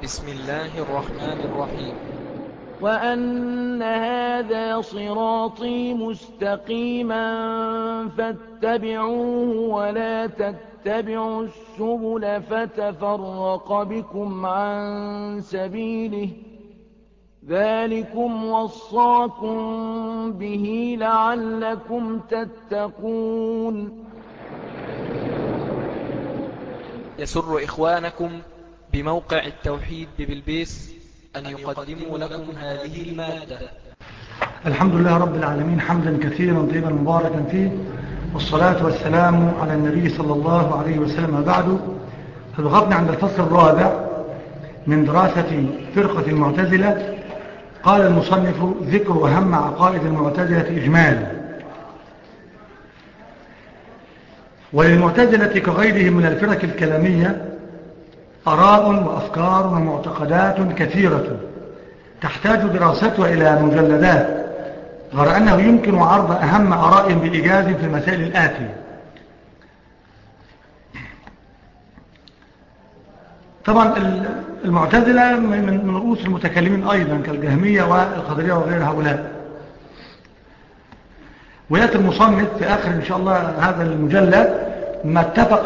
بسم الله الرحمن الرحيم. وأن هذا صراطي مستقيما فاتبعوه ولا تتبعوا السبل فتفرق بكم عن سبيله ذلكم وصاكم به لعلكم تتقون. يسر إخوانكم بموقع التوحيد ببلبيس أن يقدموا لكم هذه المادة. الحمد لله رب العالمين، حمدا كثيرا طيبا مباركا فيه، والصلاة والسلام على النبي صلى الله عليه وسلم. بعد فوقفنا عند الفصل الرابع من دراسة فرقة المعتزلة. قال المصنف: ذكر أهم عقائد المعتزلة إجمال. وللمعتزلة كغيرهم من الفرق الكلامية آراء وأفكار ومعتقدات كثيرة تحتاج دراستها إلى مجلدات، غير أنه يمكن عرض أهم آراء بإيجاز في المسائل الآتية. طبعا المعتزلة من رؤوس المتكلمين أيضا كالجهمية والقدرية وغير هؤلاء. ويأتي المصنف في آخر إن شاء الله هذا المجلد ما اتفقت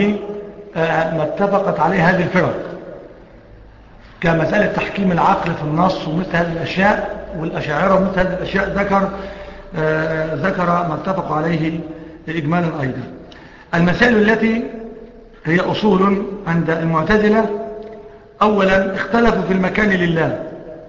عليه هذه الفرق، كمسألة تحكيم العقل في النص ومثل هذه الأشياء، والأشاعرة ومثل هذه الأشياء ذكر ما اتفقوا عليه إجمالا أيضا. المسائل التي هي أصول عند المعتزلة: أولا، اختلفوا في المكان لله،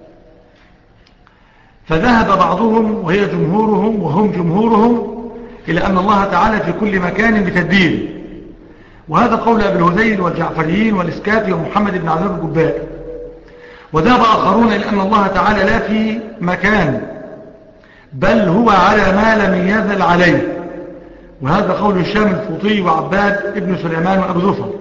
فذهب بعضهم وهي جمهورهم وهم جمهورهم إلى أن الله تعالى في كل مكان بتدبير، وهذا قول أبي الهذيل والجعفريين والإسكافي ومحمد بن عبد الجبائي. وذهب آخرون إلى أن الله تعالى لا في مكان، بل هو على ما لم يزل عليه، وهذا قول الشام الفوطي وعباد ابن سليمان وأبو ظفر.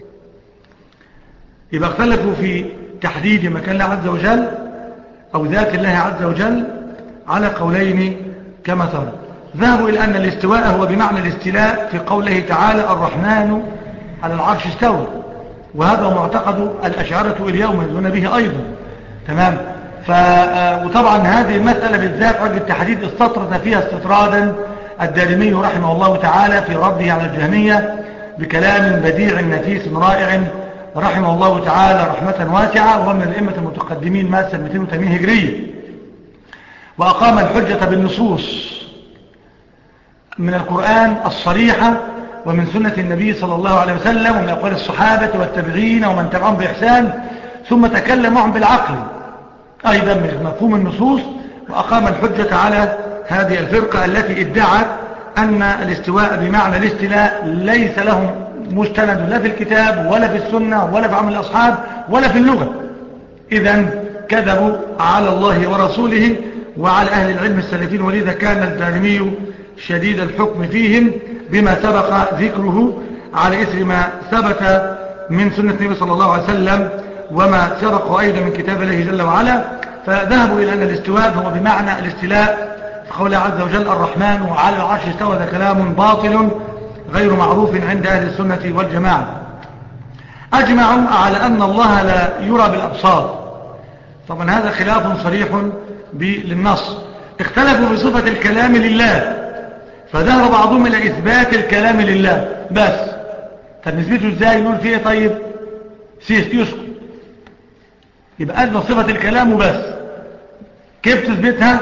يبقى اختلفوا في تحديد مكان الله عز وجل أو ذات الله عز وجل على قولين كما ترى. ذهبوا إلى أن الاستواء هو بمعنى الاستيلاء في قوله تعالى: الرحمن على العرش استوى، وهذا معتقد الأشاعرة اليوم يدون به أيضا. تمام. وطبعا هذه المسألة بالذات رجل التحديد استطرد فيها استطرادا الدارمي رحمه الله تعالى في رده على الجهمية بكلام بديع نفيس رائع رحمه الله تعالى رحمة واسعة، وهو من الأئمة المتقدمين مات سنة 280 هجرية، وأقام الحجة بالنصوص من القرآن الصريحة ومن سنة النبي صلى الله عليه وسلم ومن أقوال الصحابة والتابعين ومن تبعهم بإحسان، ثم تكلم معهم بالعقل أيضا من مفهوم النصوص، وأقام الحجة على هذه الفرقة التي ادعت أن الاستواء بمعنى الاستيلاء ليس لهم مستند لا في الكتاب ولا في السنة ولا في عمل الأصحاب ولا في اللغة. إذن كذبوا على الله ورسوله وعلى أهل العلم السلفين، ولذا كان الدارمي شديد الحكم فيهم بما سبق ذكره على إثر ما ثبت من سنة النبي صلى الله عليه وسلم وما سبق أيضا من كتاب الله جل وعلا. فذهبوا إلى أن الاستواء هو بمعنى الاستيلاء في قوله عز وجل: الرحمن وعلى العرش استوى. هذا كلام باطل غير معروف عند أهل السنة والجماعة. أجمعوا على أن الله لا يرى بالأبصار، طبعا هذا خلاف صريح للنص. اختلفوا بصفة الكلام لله، فذهب بعضهم إلى إثبات الكلام لله بس. طب نثبته إزاي؟ نقول فيه طيب يسكت، يبقى أثبت صفة الكلام وبس. كيف تثبتها؟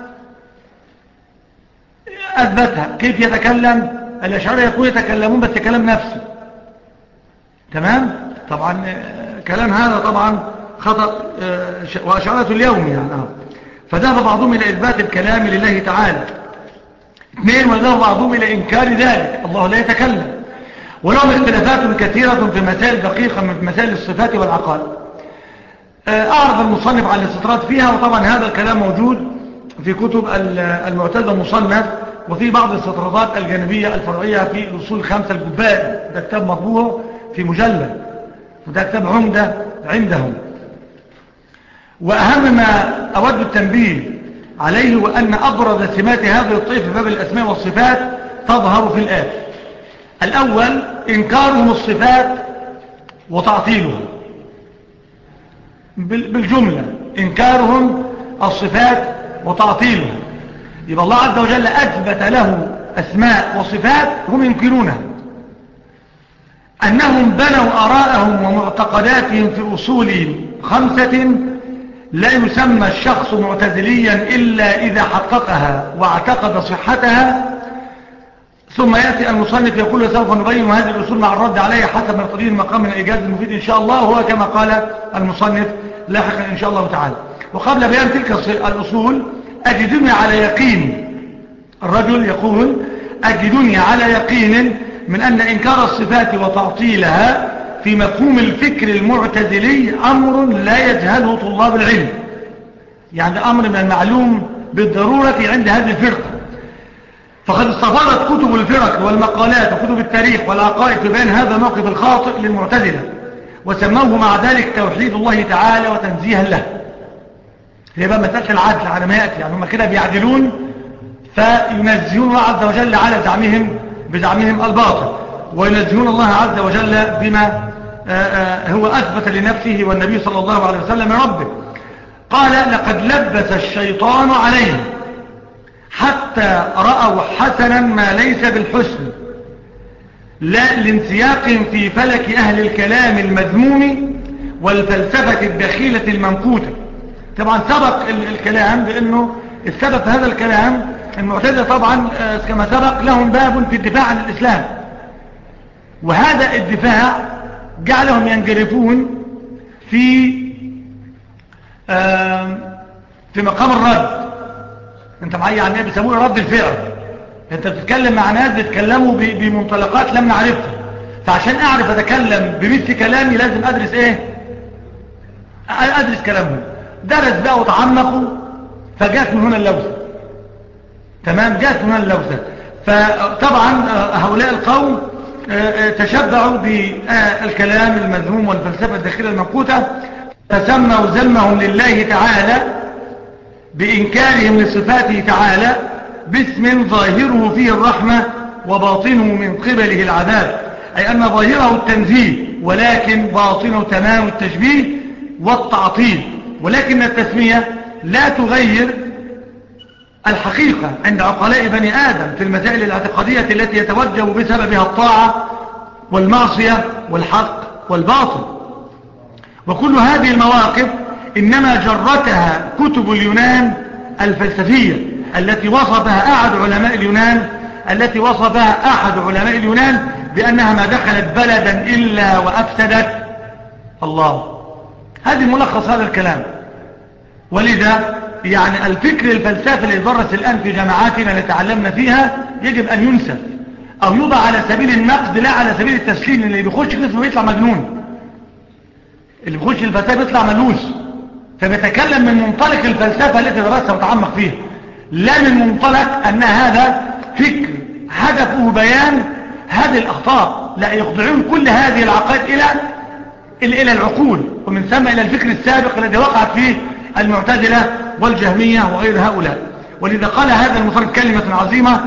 أثبتها. كيف يتكلم؟ الأشاعرة يقول يتكلمون بس كلام نفسه. تمام؟ طبعا كلام هذا طبعا خطأ، وأشاعرة اليوم يعني. فذهب بعضهم إلى إثبات الكلام لله تعالى. اثنين، وذهب بعضهم إلى إنكار ذلك، الله لا يتكلم. ولهم اختلافات كثيرة في مسائل دقيقة من مسائل الصفات والعقائد. أعرض المصنف على الاستطراد فيها، وطبعا هذا الكلام موجود في كتب المعتزلة مصنف، وفي بعض الاستطرادات الجانبية الفرعية في الأصول الخمسة الجبائي. ده كتاب مطبوع في مجلد، وده كتاب عمدة عندهم. وأهم ما أود التنبيه عليه وأن أبرز سمات هذه الطائفة في باب الأسماء والصفات تظهر في الآية. الأول إنكارهم الصفات وتعطيلها، بالجملة إنكارهم الصفات وتعطيلها. يبقى الله عز وجل أثبت له أسماء وصفات هم ينكرونها. أنهم بنوا آراءهم ومعتقداتهم في أصول 5 لا يسمى الشخص معتزليا إلا إذا حققها واعتقد صحتها. ثم يأتي المصنف يقول سوف نبين هذه الأصول مع الرد عليها حسب مقتضي المقام من الإيجاز المفيد إن شاء الله، وهو كما قال المصنف لاحقا إن شاء الله تعالى. وقبل بيان تلك الأصول أجدني على يقين، الرجل يقول أجدني على يقين من أن إنكار الصفات وتعطيلها في مفهوم الفكر المعتزلي أمر لا يجهله طلاب العلم. يعني أمر من المعلوم بالضرورة عند هذه الفرقة. فقد استفادت كتب الفرق والمقالات وكتب التاريخ والعقائد في بيان هذا الموقف الخاطئ للمعتزلة، وسموه مع ذلك توحيد الله تعالى وتنزيها له. هي بقى مسألة العدل على ما يأتي، يعني هم كده بيعدلون فينزهون الله عز وجل على بزعمهم الباطل، وينزهون الله عز وجل بما هو أثبت لنفسه والنبي صلى الله عليه وسلم ربه. قال لقد لبس الشيطان عليهم حتى رأوا حسنا ما ليس بالحسن، لا لانسياق في فلك أهل الكلام المذموم والفلسفة الدخيلة المنكوتة. طبعا سبق الكلام بأنه السبب في هذا الكلام المعتزلة طبعا كما سبق لهم باب في الدفاع عن الإسلام، وهذا الدفاع جعلهم ينجرفون في مقام الرد. انت معي يعني ايه بيسموه رد الفعل؟ انت بتتكلم مع ناس بيتكلموا بمنطلقات لم نعرفها، فعشان اعرف اتكلم بمثل كلامي لازم ادرس ايه؟ ادرس كلامهم. درس بقى وتعمقوا فجاءت من هنا اللوثة. تمام، جاءت من هنا اللوثة. فطبعا هؤلاء القوم تشبعوا بالكلام المذموم والفلسفة الداخلية المنقوطة، فسموا ذمهم لله تعالى بإنكارهم لصفاته تعالى باسم ظاهره فيه الرحمة وباطنه من قبله العذاب، أي أن ظاهره التنزيه ولكن باطنه تمام التشبيه والتعطيل. ولكن التسمية لا تغير الحقيقة عند عقلاء بني آدم في المسائل الاعتقادية التي يتوجه بسببها الطاعة والمعصية والحق والباطل. وكل هذه المواقف إنما جرتها كتب اليونان الفلسفية التي وصفها أحد علماء اليونان بأنها ما دخلت بلدا إلا وأفسدت. الله، هذه ملخص هذا الكلام. ولذا يعني الفكر الفلسفي اللي يدرس الآن في جامعاتنا اللي تعلمنا فيها يجب أن ينسف أو يوضع على سبيل النقد لا على سبيل التسليم. اللي بيخش قسمه يطلع مجنون، اللي بيخش الفلسفة يطلع ملوش، فبيتكلم من منطلق الفلسفة التي درسها وتعمق فيها، لا من منطلق أن هذا فكر هدفه بيان هذه الأخطاء. لا، يخضعون كل هذه العقائد إلى العقول، ومن ثم إلى الفكر السابق الذي وقعت فيه المعتزلة والجهمية وغير هؤلاء. ولذا قال هذا المصنف كلمة عظيمة،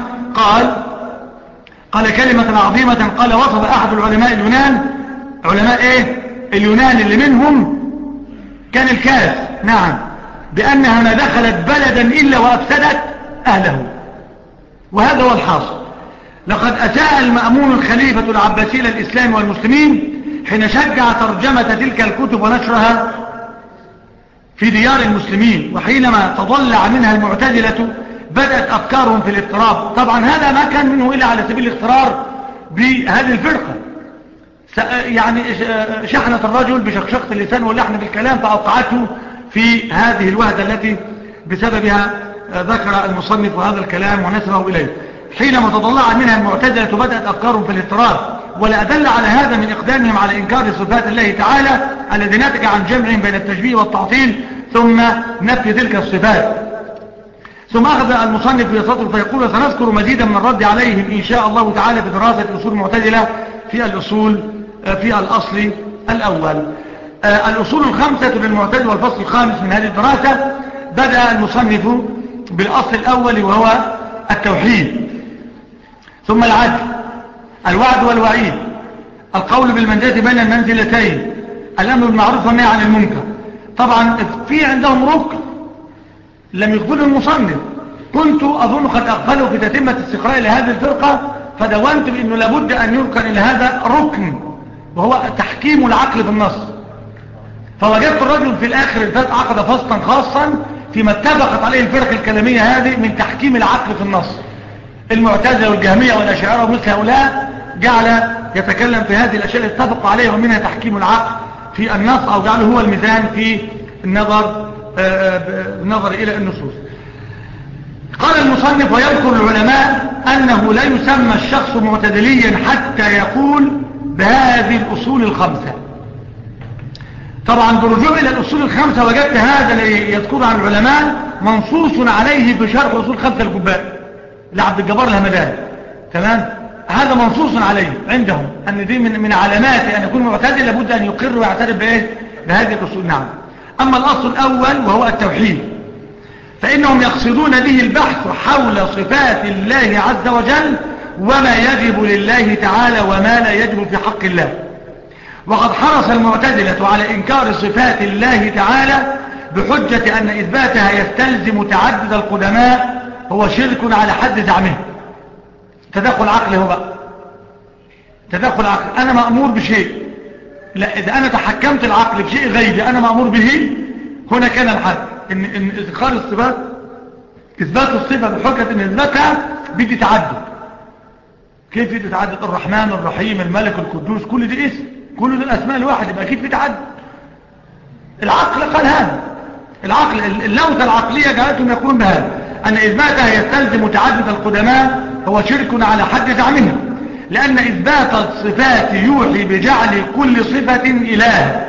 قال كلمة عظيمة، قال وصف أحد العلماء اليونان، علماء اليونان اللي منهم كان الكاس، نعم، بأنها ما دخلت بلدا إلا وأفسدت أهله. وهذا هو الحاصل. لقد أساء المأمون الخليفة العباسي للإسلام والمسلمين حين شجع ترجمة تلك الكتب ونشرها في ديار المسلمين، وحينما تضلع منها المعتزلة بدأت أفكارهم في الاضطراب. طبعا هذا ما كان منه إلا على سبيل الاغترار بهذه الفرقة، يعني شحنة الرجل بشقشقة اللسان واللحن بالكلام فأوقعته في هذه الوهدة التي بسببها ذكر المصنف هذا الكلام ونسبه إليه. حينما تضلع منها المعتزلة بدأت أفكارهم في الاضطراب، ولا أدل على هذا من إقدامهم على إنكار صفات الله تعالى الذي ناتج عن جمعهم بين التشبيه والتعطيل ثم نفي تلك الصفات. ثم أخذ المصنف يسطر فيقول سنذكر مزيدا من الرد عليهم إن شاء الله تعالى في دراسة أصول المعتزلة في الأصل الأول. الأصول 5 للمعتزلة والفصل 5 من هذه الدراسة. بدأ المصنف بالأصل الأول وهو التوحيد، ثم العدل، الوعد والوعيد، القول بالمنزلة بين المنزلتين، الأمر بالمعروف والنهي عن المنكر. طبعا في عندهم ركن لم يقبله المصنف، كنت أظن قد أقبله في تتمة استقراء لهذه الفرقة، فدونت بأنه لابد أن يركن إلى هذا ركن، وهو تحكيم العقل بالنص. فوجدت الرجل في الآخر الفات عقد فصلا خاصا فيما اتفقت عليه الفرق الكلامية هذه من تحكيم العقل في النص. المعتزلة والجهمية والأشاعرة ومثل هؤلاء جعل يتكلم في هذه الأشياء اللي اتفقوا عليها، ومنها تحكيم العقل في النص، أو جعله هو الميزان في النظر إلى النصوص. قال المصنف: ويذكر العلماء أنه لا يسمى الشخص معتدليا حتى يقول بهذه الأصول الخمسة. طبعا برجوع إلى الأصول الخمسة وجدت هذا الذي يذكر عن العلماء منصوص عليه في شرح أصول خمسة الجباء لعبد الجبار الهمداني. تمام، هذا منصوص عليه عندهم أن دي من علامات أن يكون معتدل لابد أن يقر ويعترف بهذه الأصول. نعم. أما الأصل الأول وهو التوحيد، فإنهم يقصدون به البحث حول صفات الله عز وجل وما يجب لله تعالى وما لا يجب في حق الله. وقد حرص المعتزلة على إنكار صفات الله تعالى بحجة أن إثباتها يستلزم تعدد القدماء، هو شرك على حد زعمه. تدخل عقل، هو بقى تدخل عقل. أنا مأمور بشيء، لا إذا أنا تحكمت العقل بشيء غيبي أنا مأمور به، هنا كان الحد إن إذكار الصفات، إثبات الصفة بحجة إن إثباتها بدي تعدد. كيف بدي تعدد؟ الرحمن الرحيم الملك القدوس، كل دي اسم، كل دي الأسماء الواحد، يبقى أكيد في تعدد. العقل قال هذا، العقل اللوثة العقلية جعلتهم يقولون بهذا أن إثباتها يستلزم تعدد القدماء، هو شرك على حد زعمه، لأن إثبات الصفات يوحي بجعل كل صفة إله،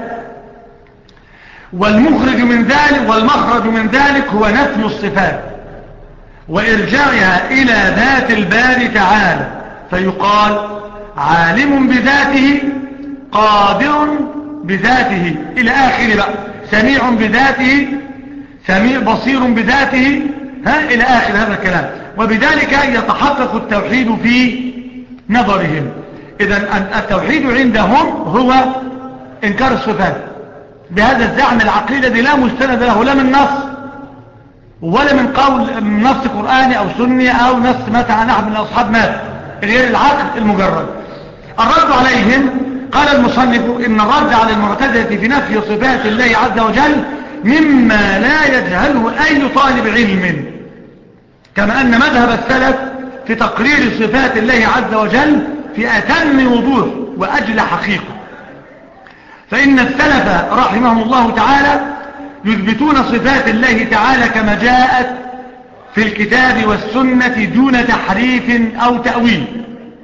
والمخرج من ذلك هو نفي الصفات وإرجاعها إلى ذات الباري تعالى، فيقال عالم بذاته، قادر بذاته إلى آخر بقى، سميع بذاته، بصير بذاته، إلى آخر هذا الكلام. وبذلك يتحقق التوحيد في نظرهم. إذن التوحيد عندهم هو إنكار الصفات بهذا الزعم العقلي الذي لا مستند له لا من نص ولا من قول من نص قرآني أو سني أو نص مات عن أحد من أصحاب مات، غير العقل المجرد. الرد عليهم، قال المصنف: إن الرد على المعتزلة في نفي صفات الله عز وجل مما لا يجهله أي طالب علم، كما أن مذهب السلف في تقرير صفات الله عز وجل في أتم وضوح وأجل حقيقة. فإن السلف رحمهم الله تعالى يثبتون صفات الله تعالى كما جاءت في الكتاب والسنة دون تحريف أو تأويل،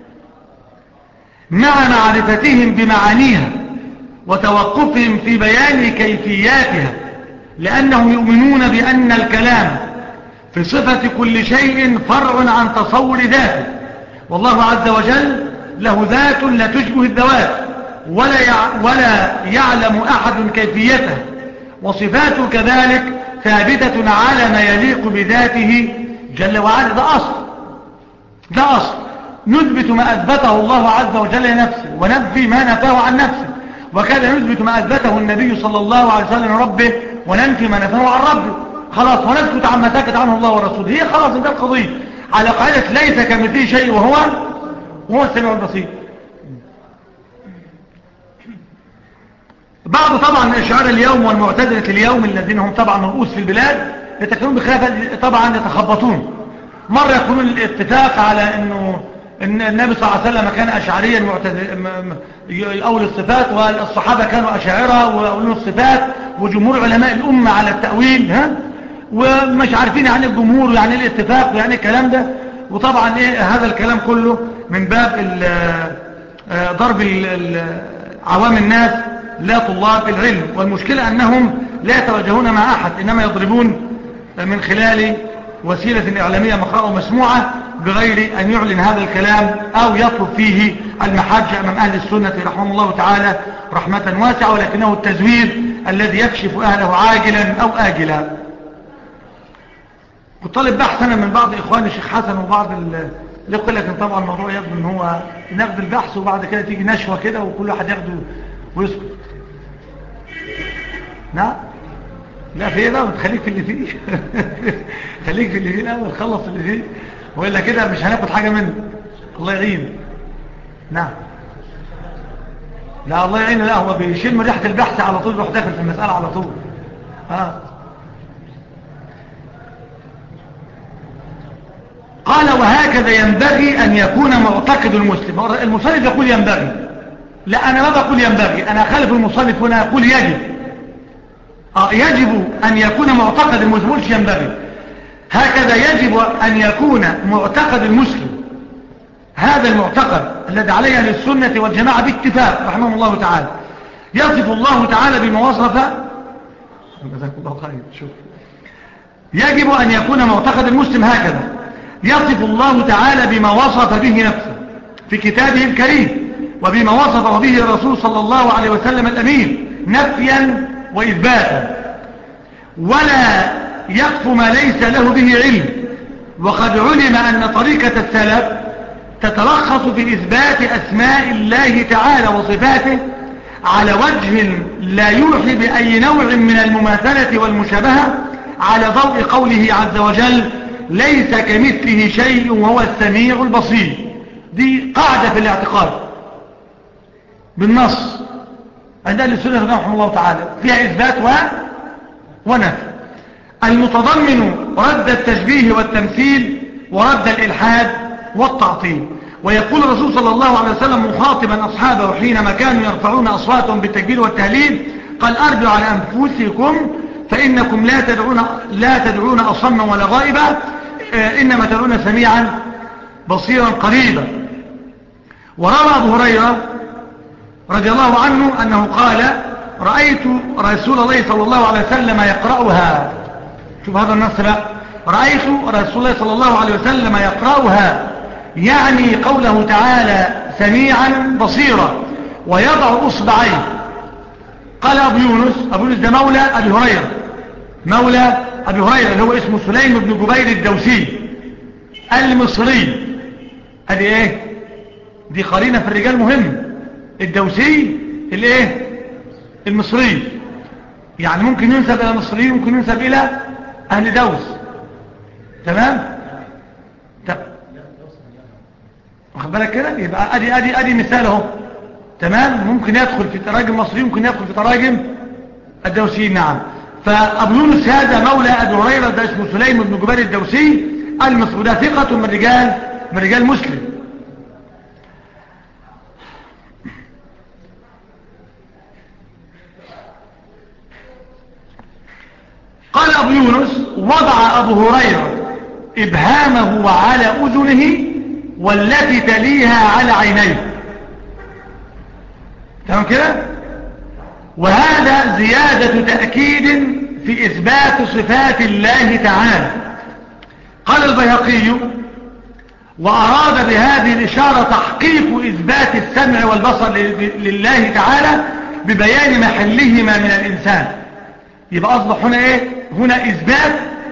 مع معرفتهم بمعانيها وتوقفهم في بيان كيفياتها، لأنهم يؤمنون بأن الكلام في صفة كل شيء فرع عن تصور ذاته، والله عز وجل له ذات لا تشبه الذوات ولا يعلم أحد كيفيته، وصفاته كذلك ثابتة على ما يليق بذاته جل وعلا. ده أصل نثبت ما أثبته الله عز وجل لنفسه وننفي ما نفاه عن نفسه، وكذا نثبت ما أثبته النبي صلى الله عليه وسلم ربه وننفي ما نفاه عن ربه. خلاص، ونسكت عما سكت عنه الله ورسوله، هي خلاص انتهت القضية على قاعدة ليس كمثله شيء وهو السميع البصير. بعض طبعا الأشاعرة اليوم والمعتزلة اليوم الذين هم طبعا رؤوس في البلاد يتكلمون بخلاف، طبعا يتخبطون. مرة يقولون الاتفاق على انه ان النبي صلى الله عليه وسلم كان أشعريا أول الصفات، والصحابة كانوا أشاعرة وأولون الصفات، وجمهور علماء الأمة على التأويل، ومش عارفين يعني الجمهور يعني الاتفاق يعني الكلام ده. وطبعا هذا الكلام كله من باب ضرب عوام الناس لا طلاب العلم، والمشكلة أنهم لا يتواجهون مع أحد، إنما يضربون من خلال وسيلة إعلامية مقروءة ومسموعة بغير أن يعلن هذا الكلام أو يطلب فيه المحجة أمام أهل السنة رحمه الله تعالى رحمة واسعة، ولكنه التزوير الذي يكشف أهله عاجلا أو آجلا. كنت طالب بحث أنا من بعض إخواني الشيخ حسن وبعض الإخوة، لكن طبعا الموضوع يبدو أن هو ناخد البحث وبعد كده تيجي نشوة كده وكل واحد ياخده ويسكت. نعم لا في ايه بقى، خليك في اللي فيه. خليك في اللي فيه الاول، خلص اللي فيه، والا كده مش هناخد حاجه منه. الله يعين. نعم. لا الله يعين، لا هو بيشم ريحه البحث على طول، يروح داخل في المساله على طول. قال وهكذا ينبغي أن يكون معتقد المسلم. المصنف يقول ينبغي، لا أنا ما بقول ينبغي، أنا خالف المصنف هنا أقول يجب. يجب أن يكون معتقد المسلم، مش ينبغي. هكذا يجب أن يكون معتقد المسلم، هذا المعتقد الذي عليه أهل السنة والجماعة باتفاق رحمه الله تعالى، يصف الله تعالى بما وصف. جزاك الله خير. شوف، يجب أن يكون معتقد المسلم هكذا، يصف الله تعالى بما وصف به نفسه في كتابه الكريم، وبما وصف به الرسول صلى الله عليه وسلم الأمين، نفيا وإثباتا، ولا يقف ما ليس له به علم. وقد علم أن طريقة السلف تتلخص في إثبات أسماء الله تعالى وصفاته على وجه لا يوحي بأي نوع من المماثلة والمشابهة، على ضوء قوله عز وجل ليس كمثله شيء وهو السميع البصير. دي قاعدة في الاعتقاد بالنص عند أهل السنة رحمه الله تعالى، فيها إثبات ونفي، المتضمن رد التشبيه والتمثيل ورد الإلحاد والتعطيل. ويقول الرسول صلى الله عليه وسلم مخاطبا أصحابه حينما كانوا يرفعون أصواتهم بالتكبير والتهليل، قال أرجعوا على أنفسكم فإنكم لا تدعون أصما ولا غائبا، إنما تدعون سميعا بصيرا قريبا. وروى أبو هريرة رضي الله عنه أنه قال رأيت رسول الله صلى الله عليه وسلم يقرأها. شوف هذا النص بقى، رأيت رسول الله صلى الله عليه وسلم يقرأها، يعني قوله تعالى سميعا بصيرا، ويضع أصبعيه. قال أبو يونس ده مولى أبي هريرة، مولى أبي هريرة اللي هو اسمه سليم بن جبير الدوسي المصري. ادي ايه دي قرينة في الرجال مهم، الدوسي الايه المصري، يعني ممكن ينسب الى مصري، ممكن ينسب الى اهل دوس. تمام. واخد بالك كده، يبقى ادي مثال اهو. تمام. ممكن يدخل في تراجم مصري، ممكن يدخل في تراجم الدوسي. نعم. فابو يونس هذا مولى ابي هريره، ده اسمه سليم بن جبير الدوسي المصري، ده ثقة من رجال مسلم. قال أبو يونس وضع أبو هريرة إبهامه على أذنه والتي تليها على عينيه. تمام كده. وهذا زيادة تأكيد في إثبات صفات الله تعالى. قال البيهقي وأراد بهذه الإشارة تحقيق إثبات السمع والبصر لله تعالى ببيان محلهما من الإنسان. يبقى أصبح هنا إيه؟ هنا إثبات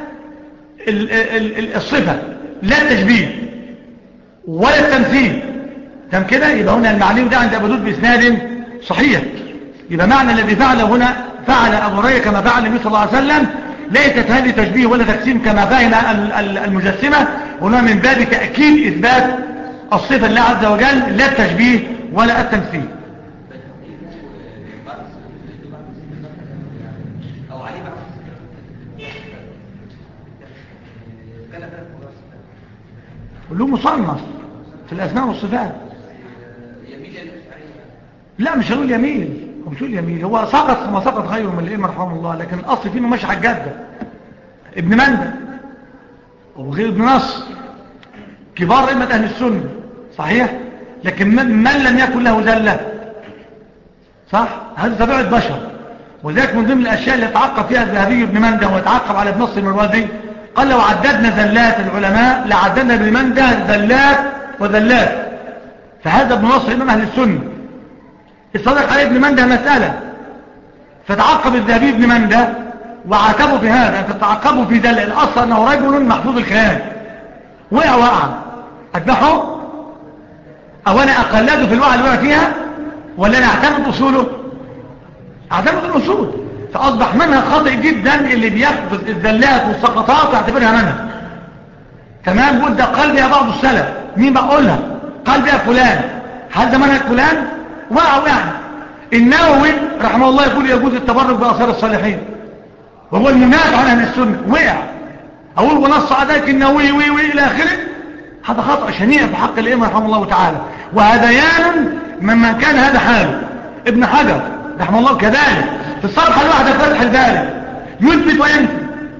الصفة، لا التشبيه ولا التمثيل. تم كده. يبقى هنا المعني ده عند أبو داود بإسناد صحيح. يبقى معنى الذي فعله هنا فعل أبو هريرة كما فعل النبي صلى الله عليه وسلم، ليست هذه تشبيه ولا تقسيم كما فهم المجسمة. هنا من باب تأكيد إثبات الصفة لله عز وجل، لا التشبيه ولا التمثيل. له مصنف في الأسماء والصفات. لا مش هنقول يميل، مش هنقول يميل، هو سقط كما سقط غيره من العلم رحمه الله، لكن الأصل فيه انه ماشي على الجادة. ابن مندى وغير ابن نصر كبار أئمة أهل السنة صحيح، لكن من لم يكن له زلة صح، هذا طبيعة بشر. وذلك من ضمن الأشياء اللي يتعقب فيها الذهبي ابن مندى ويتعقب على ابن نصر المروزي، قال لو عددنا زلات العلماء لعددنا ابن مندى زلات وزلات. فهذا ابن نصر إمام أهل السنة الصدق عليه ابن مندى مسألة، فتعقب الذهبي ابن مندى وعاتبوا في هذا، فتعقبوا في ذلك. الأصل أنه رجل محفوظ الخيال، وقع أذبحه أو أنا أقلده في الوقع اللي وقع فيها، ولا أنا أعتمد أصوله؟ أعتمد الأصول. فأصبح منها خاطئ جدا اللي بياخد الزلات والسقطات ويعتبرها منها. تمام. قلت ده قال بها بعض السلف. مين بقولها؟ قال بها فلان. هل ده منهج فلان؟ وقعوا يعني. النووي رحمه الله يقول يجوز التبرك بآثار الصالحين، وهو المنافع عن أهل السنة. وقع. أقول ونص على ذلك النووي إلى آخره. هذا خطأ شنيع في حق الإمام رحمه الله تعالى، وهذيان ممن كان هذا حاله. ابن حجر رحمه الله كذلك في الصفحة الواحدة فتح الباري يثبت وينفي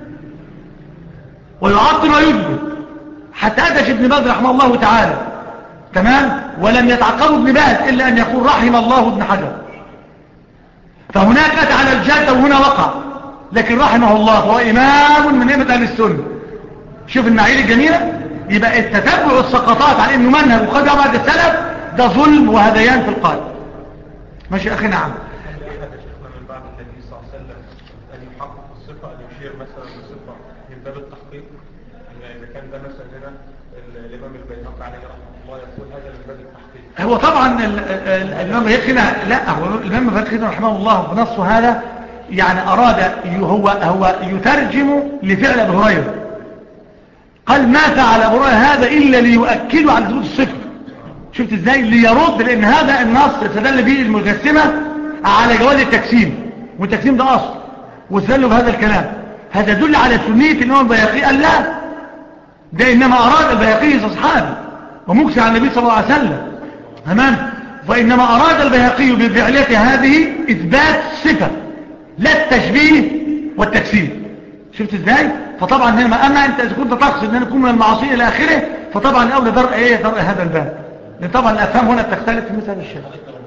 ويعطل ويثبت، حتى أتش ابن باز رحمه الله تعالى. تمام. ولم يتعقبه ابن باز إلا أن يقول رحم الله ابن حجر. فهناك أتى على الجادة وهنا وقع، لكن رحمه الله هو إمام من أئمة أهل السنة. شوف المعايير الجميلة. يبقى التتبع السقطات على انه منهج وقد بعد السلف ده ظلم وهذيان في القلب. ماشي اخي. نعم. من بعد النبي صلى الله عليه وسلم ان يحقق الصفه، ان يشير مثلا بصفه من باب التحقيق، اذا كان ده مثلا هنا الامام البيهقي عليه رحمه الله يقول هذا من باب التحقيق. هو طبعا الامام البيهقي لا، هو الامام البيهقي رحمه الله بنصه هذا يعني اراد هو يترجم لفعل ابي هريره. قال ما فعل ابو هريره هذا الا ليؤكدوا على ثبوت الصفه. شفت ازاي؟ ليرد، لان هذا النص استدل به المجسمه على جواز التجسيم، والتجسيم ده اصل، واستدلوا بهذا الكلام. هذا يدل على سنيه الامام البيهقي. قال لا، ده انما اراد البيهقي اصحابه ومكسي عن النبي صلى الله عليه وسلم. تمام. فانما اراد البيهقي بفعلته هذه اثبات صفه، لا التشبيه والتجسيم. شفت ازاي؟ فطبعا اما انت اذا كنت تقصد ان يكون من المعاصي الى اخره، فطبعا الاولى درء هذا الباب، لان طبعا الافهام هنا بتختلف في مثل الشيء.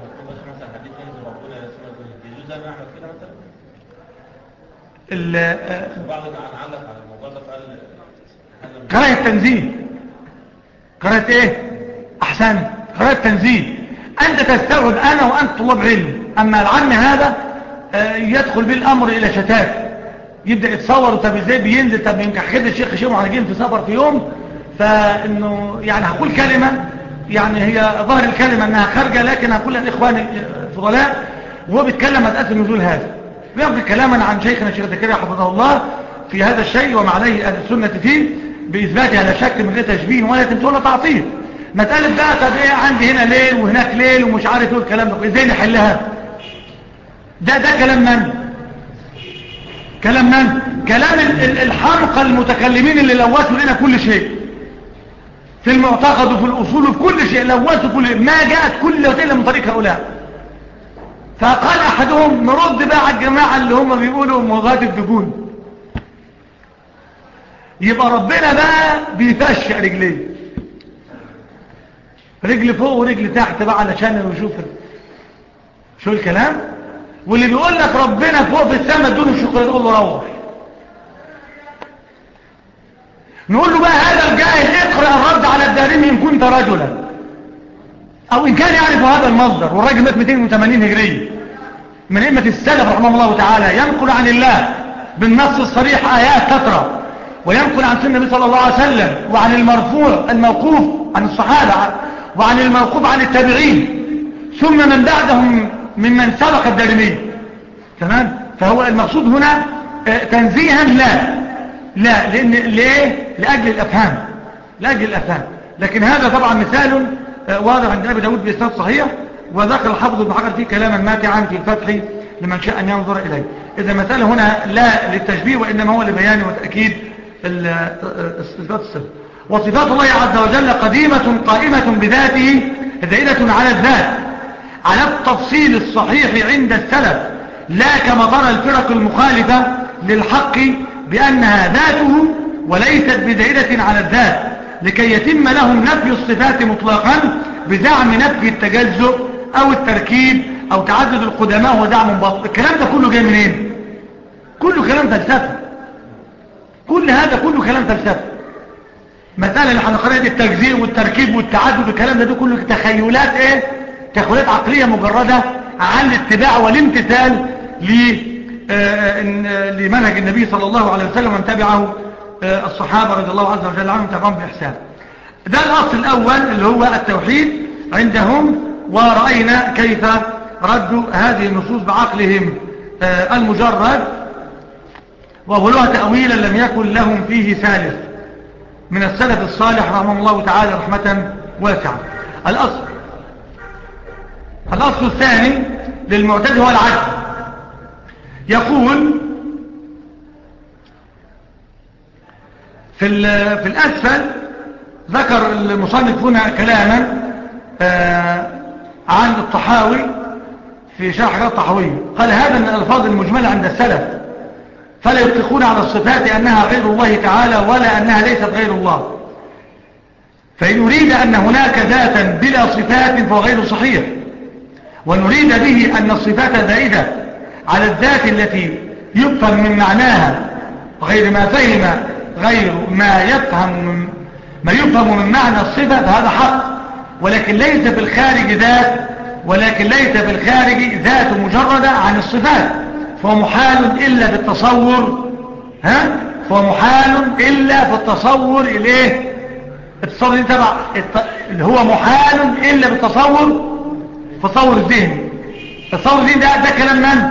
قراءة التنزيل. قراءة ايه؟ احسن. قراءة التنزيل. انت تستوعب انا وانت طلاب علم، اما العم هذا يدخل بالامر الى شتات، يبدأ يتصور طب ازاي بينزل، طب يمكن كده الشيخ هشام وهنجين في سفر في يوم، فانه يعني هقول كلمة يعني هي ظاهر الكلمة انها خارجة، لكن هقولها لاخواني الفضلاء، وهو بيتكلم مسألة النزول هذا، بيأخذ كلاما عن شيخنا الشيخ زكريا حفظه الله في هذا الشيء وما عليه اهل السنة فيه، بإثباتها لا شك من غير تشبيه ولا تمثيل ولا تعطيل. مسألة بقى طب ايه عندي هنا ليل وهناك ليل ومش عارف ايه الكلام ده، ازاي نحلها؟ ده كلام من؟ كلام من؟ كلام الحمقى المتكلمين اللي لوثوا لنا كل شيء في المعتقد وفي الأصول وفي كل شيء، لوثوا كل ما جاءت كل وسيلة من طريق هؤلاء. فقال أحدهم نرد بقى على الجماعة اللي هم بيقولوا مغاد الدجون، يبقى ربنا بقى بيفشع رجليه، رجل فوق ورجل تحت بقى علشان يشوف شو الكلام. واللي بيقول لك ربنا فوق في السماء دون الشكر تقول له روح. نقول له بقى هذا الجاهل اقرأ الرد على الدارمي إن كنت رجلا، أو إن كان يعرف هذا المصدر. والراجل مات 280 هجرية من أئمة السلف رحمه الله تعالى، ينقل عن الله بالنص الصريح آيات كثرة، وينقل عن سنة النبي صلى الله عليه وسلم، وعن المرفوع الموقوف عن الصحابة، وعن الموقوف عن التابعين، ثم من بعدهم ممن سبق الدارمي. تمام. فهو المقصود هنا تنزيها لا لأن ليه؟ لأجل الأفهام، لأجل الأفهام. لكن هذا طبعا مثال واضح عند أبي داود بإسناد صحيح، وذكر الحافظ ابن حجر فيه كلاما ماتعا في الفتح لمن شاء أن ينظر إليه. إذا مثال هنا لا للتشبيه وإنما هو لبيان وتأكيد صفات الصفة. وصفات الله عز وجل قديمة قائمة بذاته زائدة على الذات على التفصيل الصحيح عند السلف، لا كما ترى الفرق المخالفة للحق بأنها ذاته وليست بزائدة على الذات، لكي يتم لهم نفي الصفات مطلقا بزعم نفي التجزؤ أو التركيب أو تعدد القدماء ودعم باطل. الكلام ده كله جاي منين؟ كله كلام فلسفي، كل هذا كله كلام فلسفي. مثلا اللي هنقرأ دي التجزيء والتركيب والتعدد والكلام ده كله تخيلات ايه؟ تخيلات عقلية مجردة عن الاتباع والامتثال لمنهج النبي صلى الله عليه وسلم ومن تبعه الصحابة رضي الله عز وجل عنهم تبعهم بإحسان. ده الأصل الأول اللي هو التوحيد عندهم، ورأينا كيف ردوا هذه النصوص بعقلهم المجرد، وأولها تأويلا لم يكن لهم فيه ثالث من السلف الصالح رحمه الله تعالى رحمة واسعة. الأصل الثاني للمعتزلة هو العدل. يقول في الأسفل ذكر المصنف هنا كلاما عن الطحاوي في شرح الطحاوي، قال هذا من الألفاظ المجملة عند السلف، فلا يطلقون على الصفات أنها غير الله تعالى ولا أنها ليست غير الله، فإن نريد أن هناك ذاتا بلا صفات فهو غير صحيح، ونريد به أن الصفات زائدة على الذات التي يفهم من معناها غير ما يفهم من معنى الصفة، فهذا حق، ولكن ليس في الخارج ذات مجردة عن الصفات، فهو محال إلا بالتصور. فهو محال إلا في التصور التصور دي تبع هو محال إلا بالتصور، تصور الذهن. التصور الذهن ده كلام من؟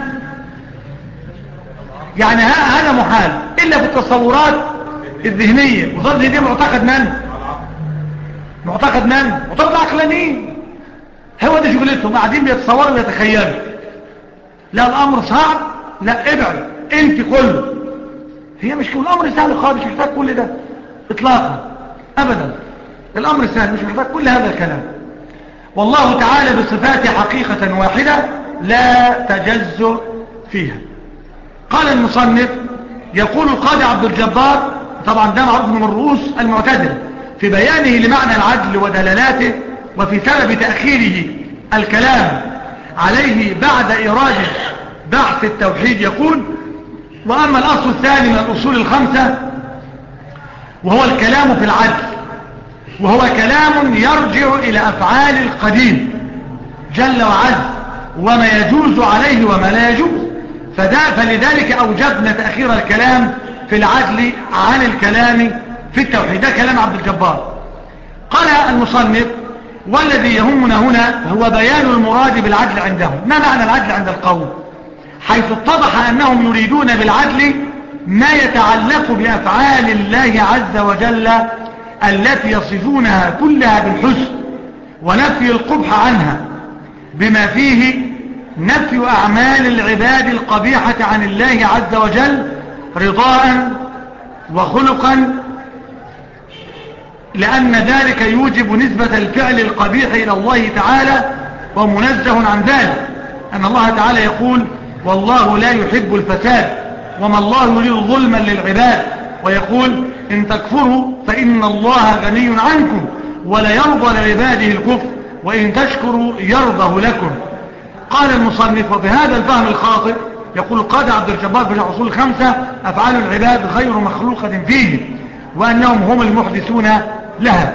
يعني هذا محال إلا في التصورات الذهنية، وصار دي معتقد من؟ معتقد العقلانيين. هو ده شغلتهم، قاعدين بيتصوروا ويتخيلوا. لا الأمر صعب، لا ابعد انت كله. هي مش كل الأمر سهل خالص، مش محتاج كل ده اطلاقا ابدا. الأمر سهل، مش محتاج كل هذا الكلام. والله تعالى بصفاته حقيقة واحدة لا تجزء فيها. قال المصنف يقول القاضي عبد الجبار، طبعا ده معروف من رؤوس المعتزلة، في بيانه لمعنى العدل ودللاته وفي سبب تأخيره الكلام عليه بعد إراده بحث التوحيد، يقول وأما الأصل الثاني من الأصول الخمسة وهو الكلام في العدل، وهو كلام يرجع إلى أفعال القديم جل وعز وما يجوز عليه وما لا يجوز، فلذلك أوجبنا تأخير الكلام في العدل عن الكلام في التوحيد. ده كلام عبد الجبار. قال المصنف والذي يهمنا هنا هو بيان المراد بالعدل عندهم. ما معنى العدل عند القوم؟ حيث اتضح أنهم يريدون بالعدل ما يتعلق بأفعال الله عز وجل التي يصفونها كلها بالحسن ونفي القبح عنها، بما فيه نفي أعمال العباد القبيحة عن الله عز وجل رضاء وخلقا، لأن ذلك يوجب نسبة الفعل القبيح إلى الله تعالى ومنزه عن ذلك، أن الله تعالى يقول والله لا يحب الفساد وما الله يريد ظلما للعباد، ويقول إن تكفروا فإن الله غني عنكم ولا يرضى لعباده الكفر وإن تشكروا يرضه لكم. قال المصنف وفي هذا الفهم الخاطئ يقول القاضي عبد الجبار في الأصول الخمسة أفعال العباد غير مخلوقة فيه وأنهم هم المحدثون لها.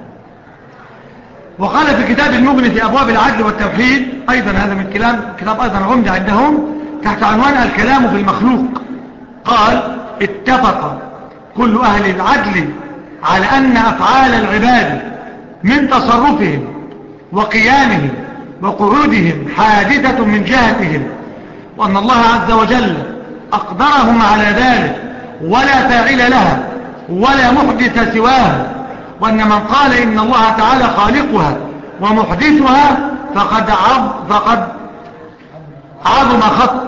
وقال في كتاب المغني في أبواب العدل والتوحيد أيضا، هذا من كتاب أيضا عمدة عندهم تحت عنوان الكلام في المخلوق، قال اتفق كل أهل العدل على أن أفعال العباد من تصرفهم وقيامهم وقعودهم حادثة من جهتهم، وأن الله عز وجل أقدرهم على ذلك ولا فاعل لها ولا محدث سواها، وأن من قال إن الله تعالى خالقها ومحدثها فقد عظم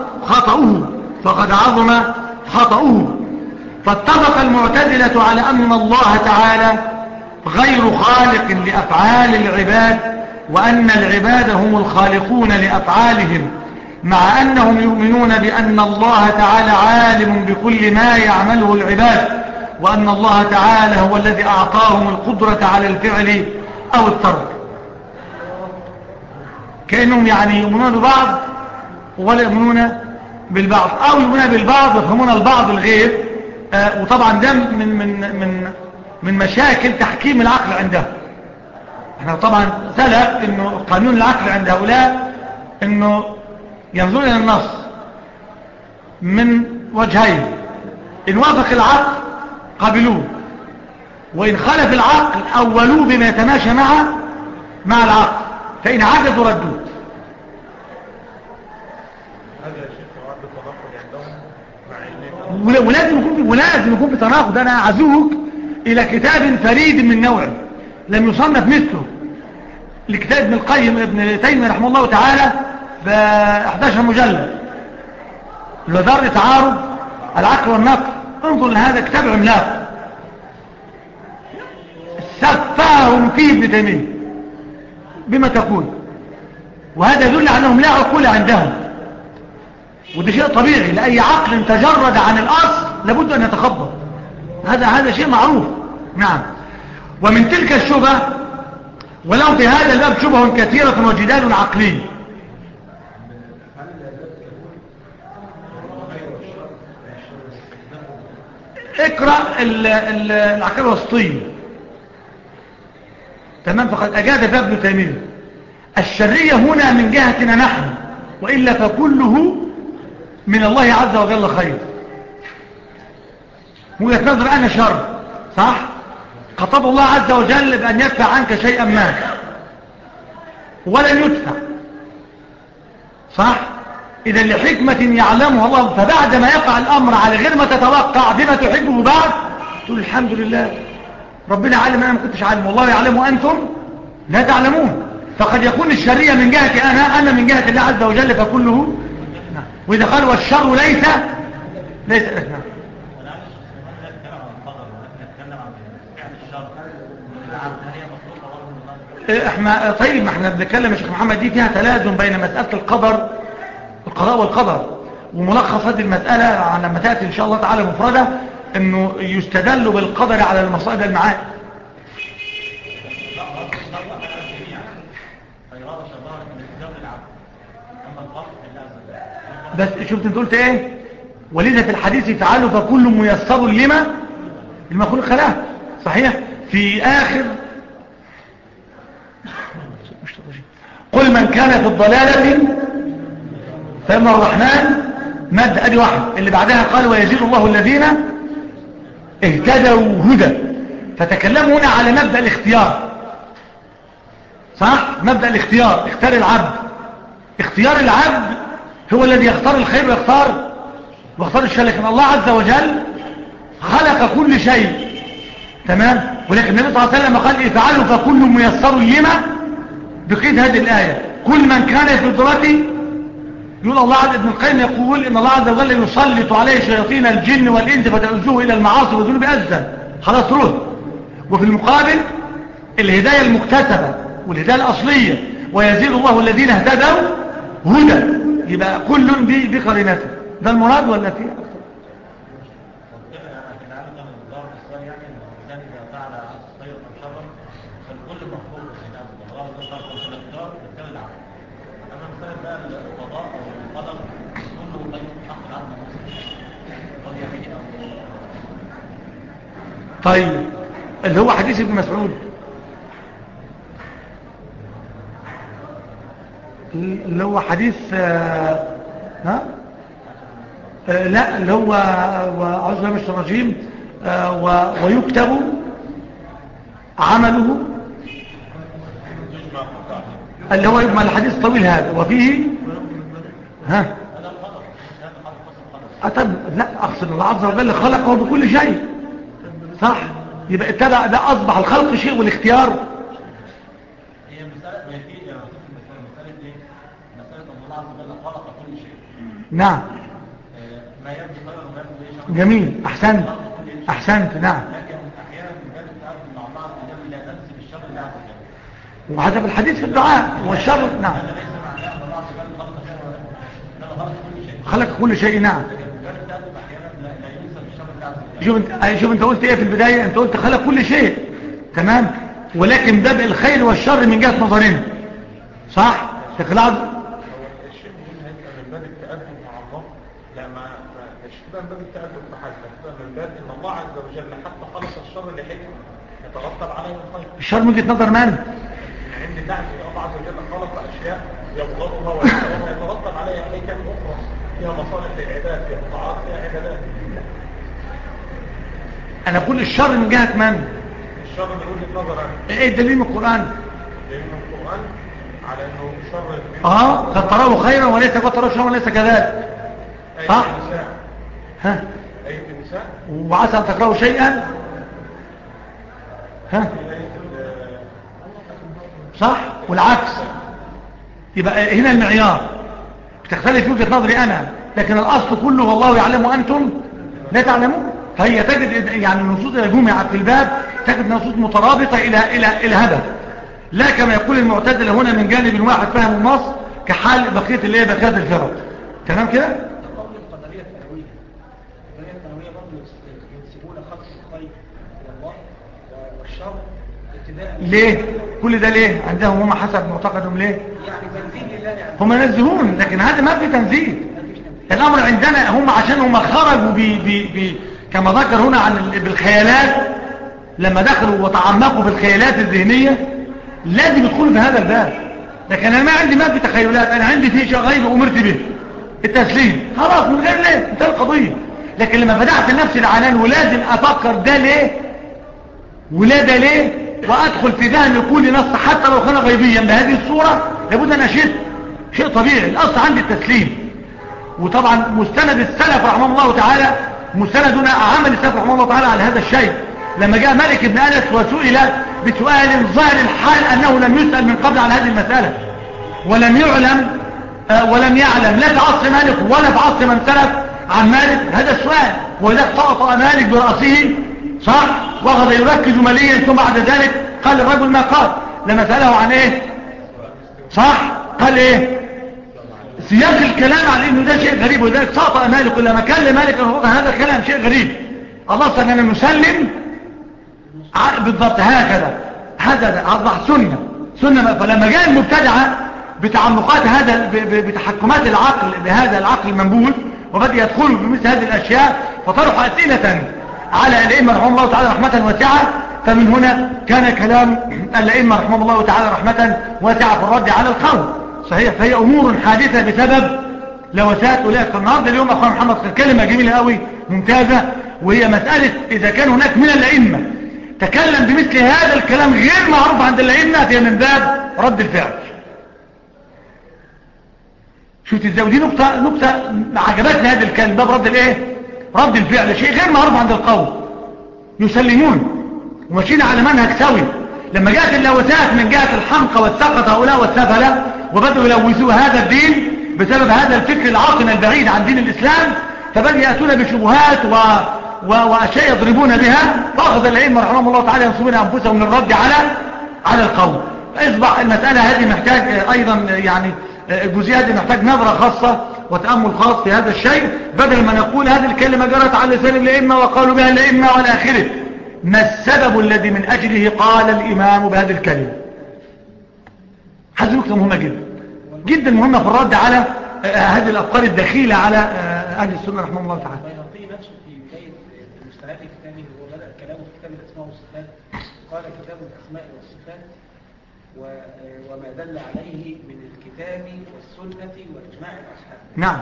خطأه. فاتفق المعتزلة على أن الله تعالى غير خالق لأفعال العباد، وأن العباد هم الخالقون لأفعالهم، مع أنهم يؤمنون بأن الله تعالى عالم بكل ما يعمله العباد، وأن الله تعالى هو الذي أعطاهم القدرة على الفعل أو الترك. كأنهم يعني يؤمنون ببعض ولا يؤمنون بالبعض، أو يؤمنون بالبعض ويفهمون البعض الغير. وطبعا ده من مشاكل تحكيم العقل عندهم. احنا طبعا سلف انه قانون العقل عند هؤلاء انه ينظرون الى النص من وجهين، ان وافق العقل قبلوه، وان خالف العقل اولوه بما يتماشى مع العقل، فان عجزوا ردوه. هذا يا شيخ يعد ولازم يكون في تناقض. انا اعزوك الى كتاب فريد من نوعه لم يصنف مثله، لكتاب ابن القيم ابن تيمية رحمه الله تعالى ب 11 مجلد، الوزارة تعارض العقل والنقل. انظر لهذا كتاب عملاق سفاهم فيه ابن تيمية بما تقول، وهذا يدل على انهم لا عقول عندهم، وده شيء طبيعي لأي عقل تجرد عن الأصل لابد أن يتخبط، هذا شيء معروف. نعم. ومن تلك الشبه، ولو في هذا الباب شبه كثيرة وجدال عقلي. اقرأ العقيدة الوسطية، تمام، فقد أجاد فيها ابن تيمية. الشرية هنا من جهتنا نحن، وإلا فكله من الله عز وجل خير. وجهة نظر أنا شر، صح؟ خطب الله عز وجل بأن يدفع عنك شيئا ما ولن يدفع، صح؟ إذا لحكمة يعلمها الله، فبعد ما يقع الأمر على غير ما تتوقع بما تحبه بعد تقول الحمد لله ربنا علم أنا ما كنتش عالم، والله يعلم وأنتم لا تعلمون. فقد يكون الشرية من جهتي أنا من جهة الله عز وجل فكله. وإذا قال والشر ليس احنا طيب، ما احنا بنتكلم يا شيخ محمد دي فيها تلازم بين مسألة القضاء والقدر، وملخص هذه المسألة لما تأتي ان شاء الله تعالى مفردة انه يستدل بالقدر على المصائب المعاد. بس شفت انت قلت ايه؟ ولذا في الحديث فعله فكل ميسر لما المخلوق خلاه، صحيح؟ في آخر قل من كان في الضلالة فإن الرحمن مد أدي واحد، اللي بعدها قال ويزيد الله الذين اهتدوا هدى. فتكلموا هنا على مبدأ الاختيار، صح؟ مبدأ الاختيار، اختار العبد، اختيار العبد هو الذي يختار الخير واختار الشر. لكن الله عز وجل خلق كل شيء، تمام. ولكن النبي صلى الله عليه وسلم قال افعلوا فكل ميسر لما، بقيد هذه الآية كل من كان في ضلالة. يقول الله عز ابن القيم يقول ان الله عز وجل يسلط عليه شياطين الجن والانس فتؤذوه الى المعاصي والذنوب أذى، خلاص روح. وفي المقابل الهداية المكتسبة والهداية الأصلية ويزيد الله الذين اهتدوا هدى، يبقى كل بقرينته. ده المراد ولا فيه أكثر؟ طيب اللي هو حديث ابن مسعود، اللي هو حديث لا اللي هو أعوذ بالله من الشيطان الرجيم ويكتب عمله، اللي هو يبقى الحديث طويل هذا وفيه طب لا أقصد الله عز وجل خلقه بكل شيء، صح؟ يبقى اتبع ده أصبح الخلق شيء والاختيار هي مسألة ما في مسألة ايه؟ مسألة أن الله عز وجل خلق كل شيء. نعم. ما يبدو خيرا وما يبدو شيئا. جميل، أحسنت، نعم. لكن أحيانا من باب التعامل مع الله عز وجل لا ننسب الشر الله عز وجل. وهذا في الحديث في الدعاء والشر، نعم. هذا ليس معناه أن الله عز وجل خلق شيئا، إنما خلق كل شيء. خلق كل شيء، نعم. شوف انت قلت ايه في البداية؟ انت قلت خلق كل شيء، تمام، ولكن بدء الخير والشر من جهة نظرنا، صح؟ تخلع الشيء مهم هيبقى من باب التأدب مع الله، لا مش تبقى من باب التأدب بحاجة، تبقى من باب ان الله عز وجل حتى خلق الشر لحكمة يترتب عليه الخير. الشر من وجهة نظر من؟ عند الله عز وجل خلق اشياء يبغضها ويترتب عليها حكم اخرى فيها مصالح للعباد، فيها طاعات، فيها عبادات. انا اقول الشر من جهة من؟ الشر من وجهة نظر انا. ايه الدليل من القرآن؟ دليل من القرآن على انه شر قد تراه خيرا وليس قد تراه شرا وليس كذلك، صح؟ آية النساء. وعسى أن تكرهوا شيئا ها صح والعكس. يبقى هنا المعيار بتختلف وجهة نظري أنا، لكن الأصل كله والله يعلم وأنتم لا تعلمون. فهي تجد يعني النصوص إذا جمعت في الباب تجد نصوص مترابطة إلى هدف، لا كما يقول المعتزلة هنا من جانب واحد فهم النص كحال بقية اللي هي بقية الفرق. تمام كده؟ قول القدرية الثانوية، القدرية الثانوية برضه ينسبون خلق الخير إلى الله والشر ابتداء. ليه؟ كل ده ليه؟ عندهم هم حسب معتقدهم ليه؟ يعني تنزيه لله يعني. هم ينزهون، لكن هذا ما في تنزيه. الأمر عندنا هم عشان هم خرجوا كما ذكر هنا بالخيالات، لما دخلوا وتعمقوا في الخيالات الذهنية لازم يدخلوا في هذا الباب. لكن أنا ما عندي ما في تخيلات، أنا عندي في شيء غيب أمرت به التسليم خلاص من غير ليه انتهى القضية. لكن لما فتحت نفسي العنان ولازم أفكر ده ليه ولا ده ليه وأدخل في ذهن كل نص حتى لو كان غيبيا بهذه الصورة، لابد أن أشد شيء طبيعي. الأصل عندي التسليم. وطبعا مستند السلف رحمه الله تعالى، مستندنا عمل السلف رحمه الله تعالى على هذا الشيء. لما جاء مالك بن أنس وسئل بسؤال ظاهر الحال أنه لم يسأل من قبل على هذه المسألة ولم يعلم لا في عصر مالك ولا في عصر من سلف عن مالك هذا السؤال، وإذا طأطأ مالك برأسه صح وأخذ يركز ماليا، ثم بعد ذلك قال الرجل ما قال لما سأله عن ايه صح قال ايه سياق الكلام على انه ده شيء غريب، وذلك طأطأ مالك لما كان لمالك هذا الكلام شيء غريب. الله سبحانه نسلم بالضبط هكذا، هذا أصبح سنة. فلما جاء المبتدعة بتعمقات هذا بتحكمات العقل بهذا العقل المنبوذ وبدأ يدخلوا في مثل هذه الأشياء، فطرحوا أسئلة على الأئمة رحمه الله تعالى رحمة واسعة. فمن هنا كان كلام الأئمة رحمه الله تعالى رحمة واسعة في الرد على القول صحيح. فهي أمور حادثة بسبب لوسات أولئك. النهارده اليوم أخوان محمد كلمة جميلة قوي ممتازة، وهي مسألة إذا كان هناك من الأئمة تكلم بمثل هذا الكلام غير معروف عند الأئمة هي من باب رد الفعل. شفت ازاي؟ ودي نقطة عجبتني هذا الكلام، باب رد الايه؟ رد الفعل، شيء غير معروف عند القوم. يسلمون وماشيين على منهج سوي. لما جاءت اللوثات من جهة الحمقى والسقط هؤلاء والسفلة وبدأوا يلوثوا هذا الدين بسبب هذا الفكر العاطل البعيد عن دين الإسلام، فبدأوا يأتون بشبهات وأشياء يضربون بها، فأخذ الأئمة رحمهم الله تعالى ينصبون أنفسهم للرد على القوم. فأصبح المسألة هذه محتاج أيضا يعني الجزئية هذه محتاج نظرة خاصة وتأمل خاص في هذا الشيء، بدل ما نقول هذه الكلمة جرت على لسان الأئمة وقالوا بها الأئمة والى آخره. ما السبب الذي من أجله قال الإمام بهذه الكلمة؟ هذه نقطة مهمة جدا جدا مهمة في الرد على هذه الأفكار الدخيلة على أهل السنة رحمه الله تعالى. البيهقي نفسه في بداية المستند كتابه وهو بدأ كلامه في كتاب الأسماء والصفات قال كتاب الأسماء والصفات وما دل عليه من الكتاب والسنة وإجماع الأصحاب. نعم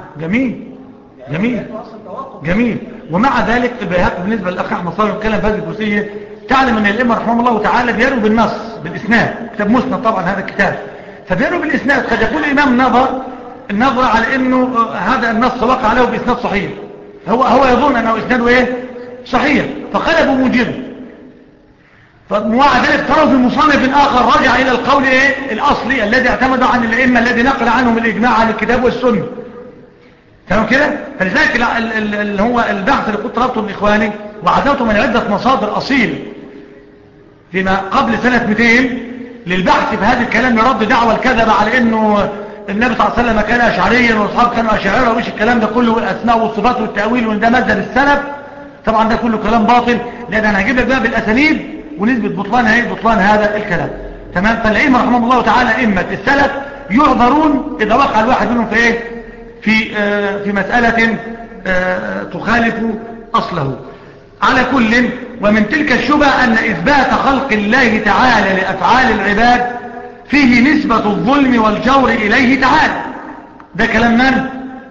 جميل. ومع ذلك البيهقي بالنسبة للأخ أحمد صالح الكلام في هذه الجزئية تعلم أن الأئمة رحمه الله تعالى بيروا بالنص بالإسناد، كتاب مسند طبعا هذا الكتاب، فبيروا بالإسناد. قد يقول الإمام النظر على أنه هذا النص وقع له بإسناد صحيح، هو يظن أنه إسناده إيه صحيح، فقلبوا موجبه. فمع ذلك ترى في مصنف آخر رجع إلى القول إيه الأصلي الذي اعتمد عن الأئمة الذي نقل عنهم الإجماع عن الكتاب والسنة. تمام كده؟ فلذلك اللي هو البحث اللي كنت طلبته من إخواني وعزمته من عدة مصادر أصيل فيما قبل سنة 200 للبحث في هذا الكلام يرد دعوة الكذبة على أنه النبي صلى الله عليه وسلم كان أشعريا والأصحاب كانوا أشاعرة وإيش الكلام ده كله الأسماء والصفات والتأويل وإن ده مذهب السلف. طبعا ده كله كلام باطل، لأن أنا هجيب لك بقى بالأسانيد ونسبة بطلان هذا الكلام. تمام. فالأئمة رحمهم الله تعالى أئمة السلف يعذرون إذا وقع الواحد منهم في إيه في مسألة تخالف أصله. على كل ومن تلك الشبهة أن إثبات خلق الله تعالى لأفعال العباد فيه نسبة الظلم والجور إليه تعالى. ده كلام من؟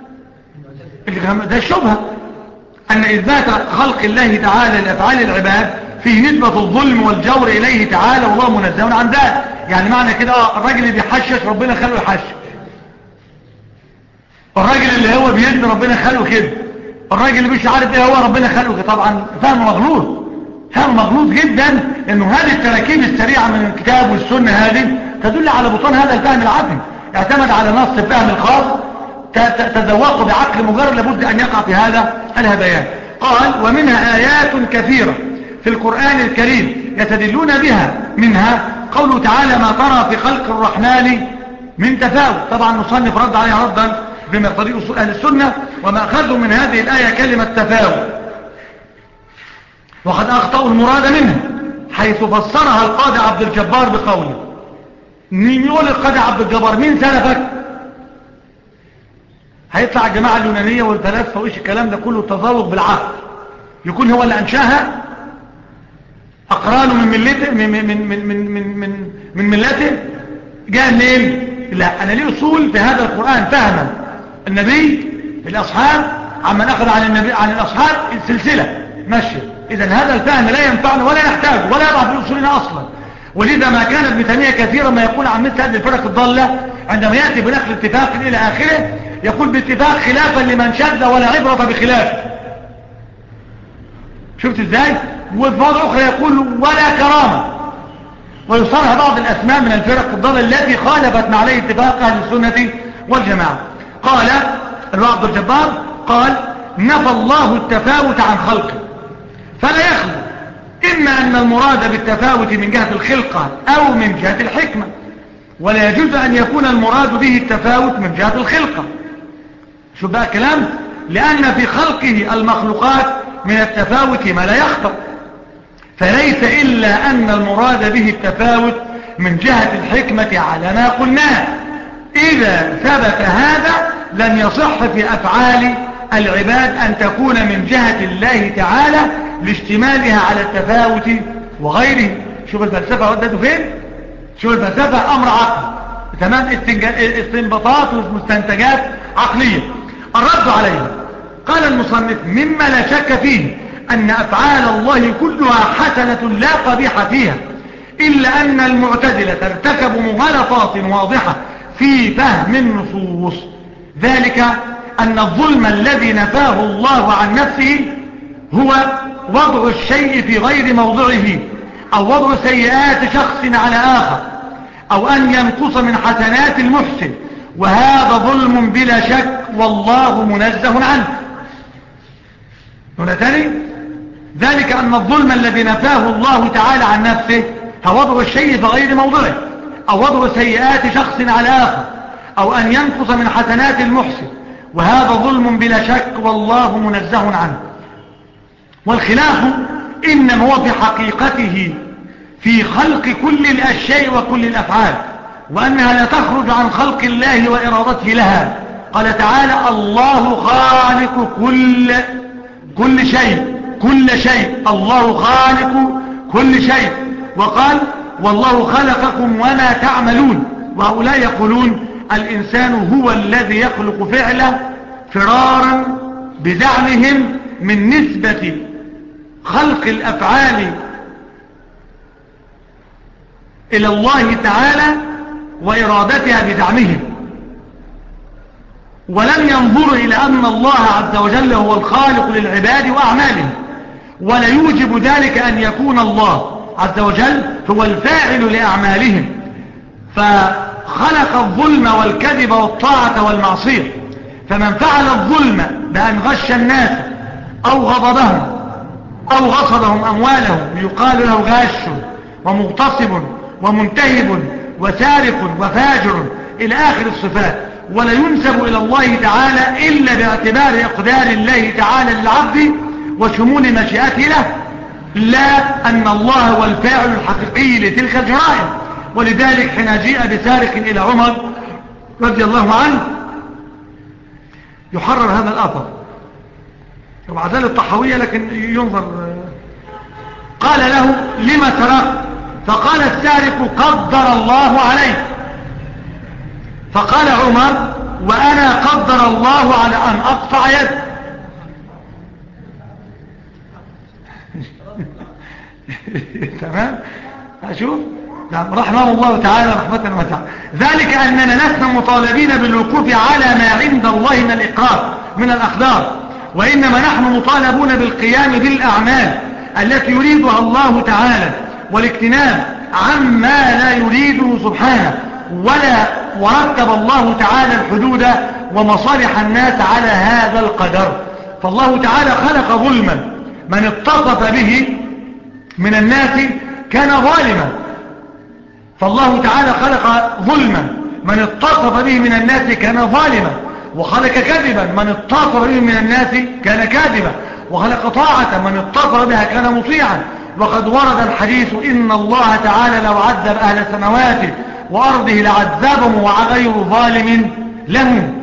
ده الشبهة أن إثبات خلق الله تعالى لأفعال العباد فيه نسبة الظلم والجور إليه تعالى والله منزه عن ذلك. يعني معنى كده الراجل اللي بيحشش ربنا خلقه يحشش، الراجل اللي هو بيزن ربنا خلقه كده، الراجل اللي مش عارف ايه هو ربنا خلقه، طبعا فهم مغلوط، فهم مغلوط جدا، انه هذه التراكيب السريعة من الكتاب والسنة هذه تدل على بطلان هذا الفهم العقلي، اعتمد على نص الفهم الخاص تذوقوا بعقل مجرد، لابد ان يقع في هذا الهذيان. قال ومنها آيات كثيرة في القرآن الكريم يستدلون بها، منها قوله تعالى ما ترى في خلق الرحمن من تفاوت. طبعا نصنف رد عليها ردا بما يقتضيه اصول اهل السنة، وما اخذوا من هذه الآية كلمة تفاوت، وقد اخطأوا المراد منها حيث فسرها القاضي عبد الجبار بقوله. مين يقول القاضي عبد الجبار؟ مين سلفك؟ هيطلع الجماعة اليونانية والفلاسفة وإيش الكلام ده كله تذوق بالعقل، يكون هو اللي أنشاها، أقرانه من ملته من ملته جاء منين؟ لا، أنا ليه أصول في هذا القرآن فهما النبي الأصحاب عمن أخذ عن النبي عن الأصحاب السلسلة ماشية. إذن هذا الفهم لا ينفعنا ولا نحتاجه ولا يضع في أصولنا أصلا. ولذا ما كان ابن تيمية كثيرا ما يقول عن مثل هذه الفرق الضالة عندما يأتي بنقل اتفاق إلى آخره يقول باتفاق خلافا لمن شذ ولا عبرة بخلافه. شفت ازاي؟ وفي موضع أخرى يقول ولا كرامة، ويصرح بعض الأسماء من الفرق الضالة التي خالفت مع عليه اتفاق أهل السنة والجماعة. قال عبد الجبار قال نفى الله التفاوت عن خلقه، فلا يخلو إما أن المراد بالتفاوت من جهة الخلقة أو من جهة الحكمة، ولا يجوز أن يكون المراد به التفاوت من جهة الخلقة. شو بقى كلام؟ لأن في خلقه المخلوقات من التفاوت ما لا يخطأ، فليس إلا أن المراد به التفاوت من جهة الحكمة على ما قلناه. إذا ثبت هذا لم يصح في أفعال العباد أن تكون من جهة الله تعالى لاشتمالها على التفاوت وغيره. شوف الفلسفة ودته فين؟ شوف الفلسفة أمر عقل تمام، استنباطات ومستنتجات عقلية. الرد عليه قال المصنف مما لا شك فيه أن أفعال الله كلها حسنة لا قبيح فيها، إلا أن المعتزلة ارتكبوا مغالطات واضحة في فهم النصوص، ذلك أن الظلم الذي نفاه الله عن نفسه هو وضع الشيء في غير موضعه، أو وضع سيئات شخص على آخر، أو أن ينقص من حسنات المحسن، وهذا ظلم بلا شك والله منزه عنه. هنا تاني ذلك أن الظلم الذي نفاه الله تعالى عن نفسه هو وضع الشيء في غير موضعه، أو وضع سيئات شخص على آخر، أو أن ينقص من حسنات المحسن، وهذا ظلم بلا شك والله منزه عنه. والخلاف إنما هو في حقيقته في خلق كل الأشياء وكل الأفعال، وأنها لا تخرج عن خلق الله وإرادته لها. قال تعالى الله خالق كل شيء، الله خالق كل شيء. وقال والله خلقكم وما تعملون. وهؤلاء يقولون الإنسان هو الذي يخلق فعله فرارا بزعمهم من نسبة خلق الأفعال إلى الله تعالى وإرادتها بزعمهم، ولم ينظر إلى أن الله عز وجل هو الخالق للعباد وأعمالهم، ولا يوجب ذلك أن يكون الله عز وجل هو الفاعل لأعمالهم، فخلق الظلم والكذب والطاعة والمعصية. فمن فعل الظلم بأن غش الناس أو غضبهم أو غصبهم أموالهم يقال له غاش ومغتصب ومنتهب وسارق وفاجر إلى آخر الصفات، ولا ينسب إلى الله تعالى إلا باعتبار إقدار الله تعالى للعبد وشمول مشيئته له، لا أن الله هو الفاعل الحقيقي لتلك الجرائم. ولذلك حين جاء بسارق إلى عمر رضي الله عنه يحرر هذا الأثر وبعد ذلك الطحاوية، لكن ينظر قال له لما سرقت؟ فقال السارق قدر الله عليه. فقال عمر وأنا قدر الله على أن أقطع يد. تمام؟ أشوف رحمه الله تعالى رحمة واسعة. ذلك أننا لسنا مطالبين بالوقوف على ما عند الله من الإقرار من الأقدار، وإنما نحن مطالبون بالقيام بالأعمال التي يريدها الله تعالى والاجتناب عما لا يريده سبحانه، ورتب الله تعالى الحدود ومصالح الناس على هذا القدر. فالله تعالى خلق ظلما من اتصف به من الناس كان ظالما، فالله تعالى خلق ظلما من اتصف به من الناس كان ظالما، وخلق كذبا من اتصف به من الناس كان كاذبا، وخلق طاعة من اتصف بها كان مطيعا. وقد ورد الحديث إن الله تعالى لو عذب أهل السماوات وأرضه لعذبهم وغير ظالم لهم.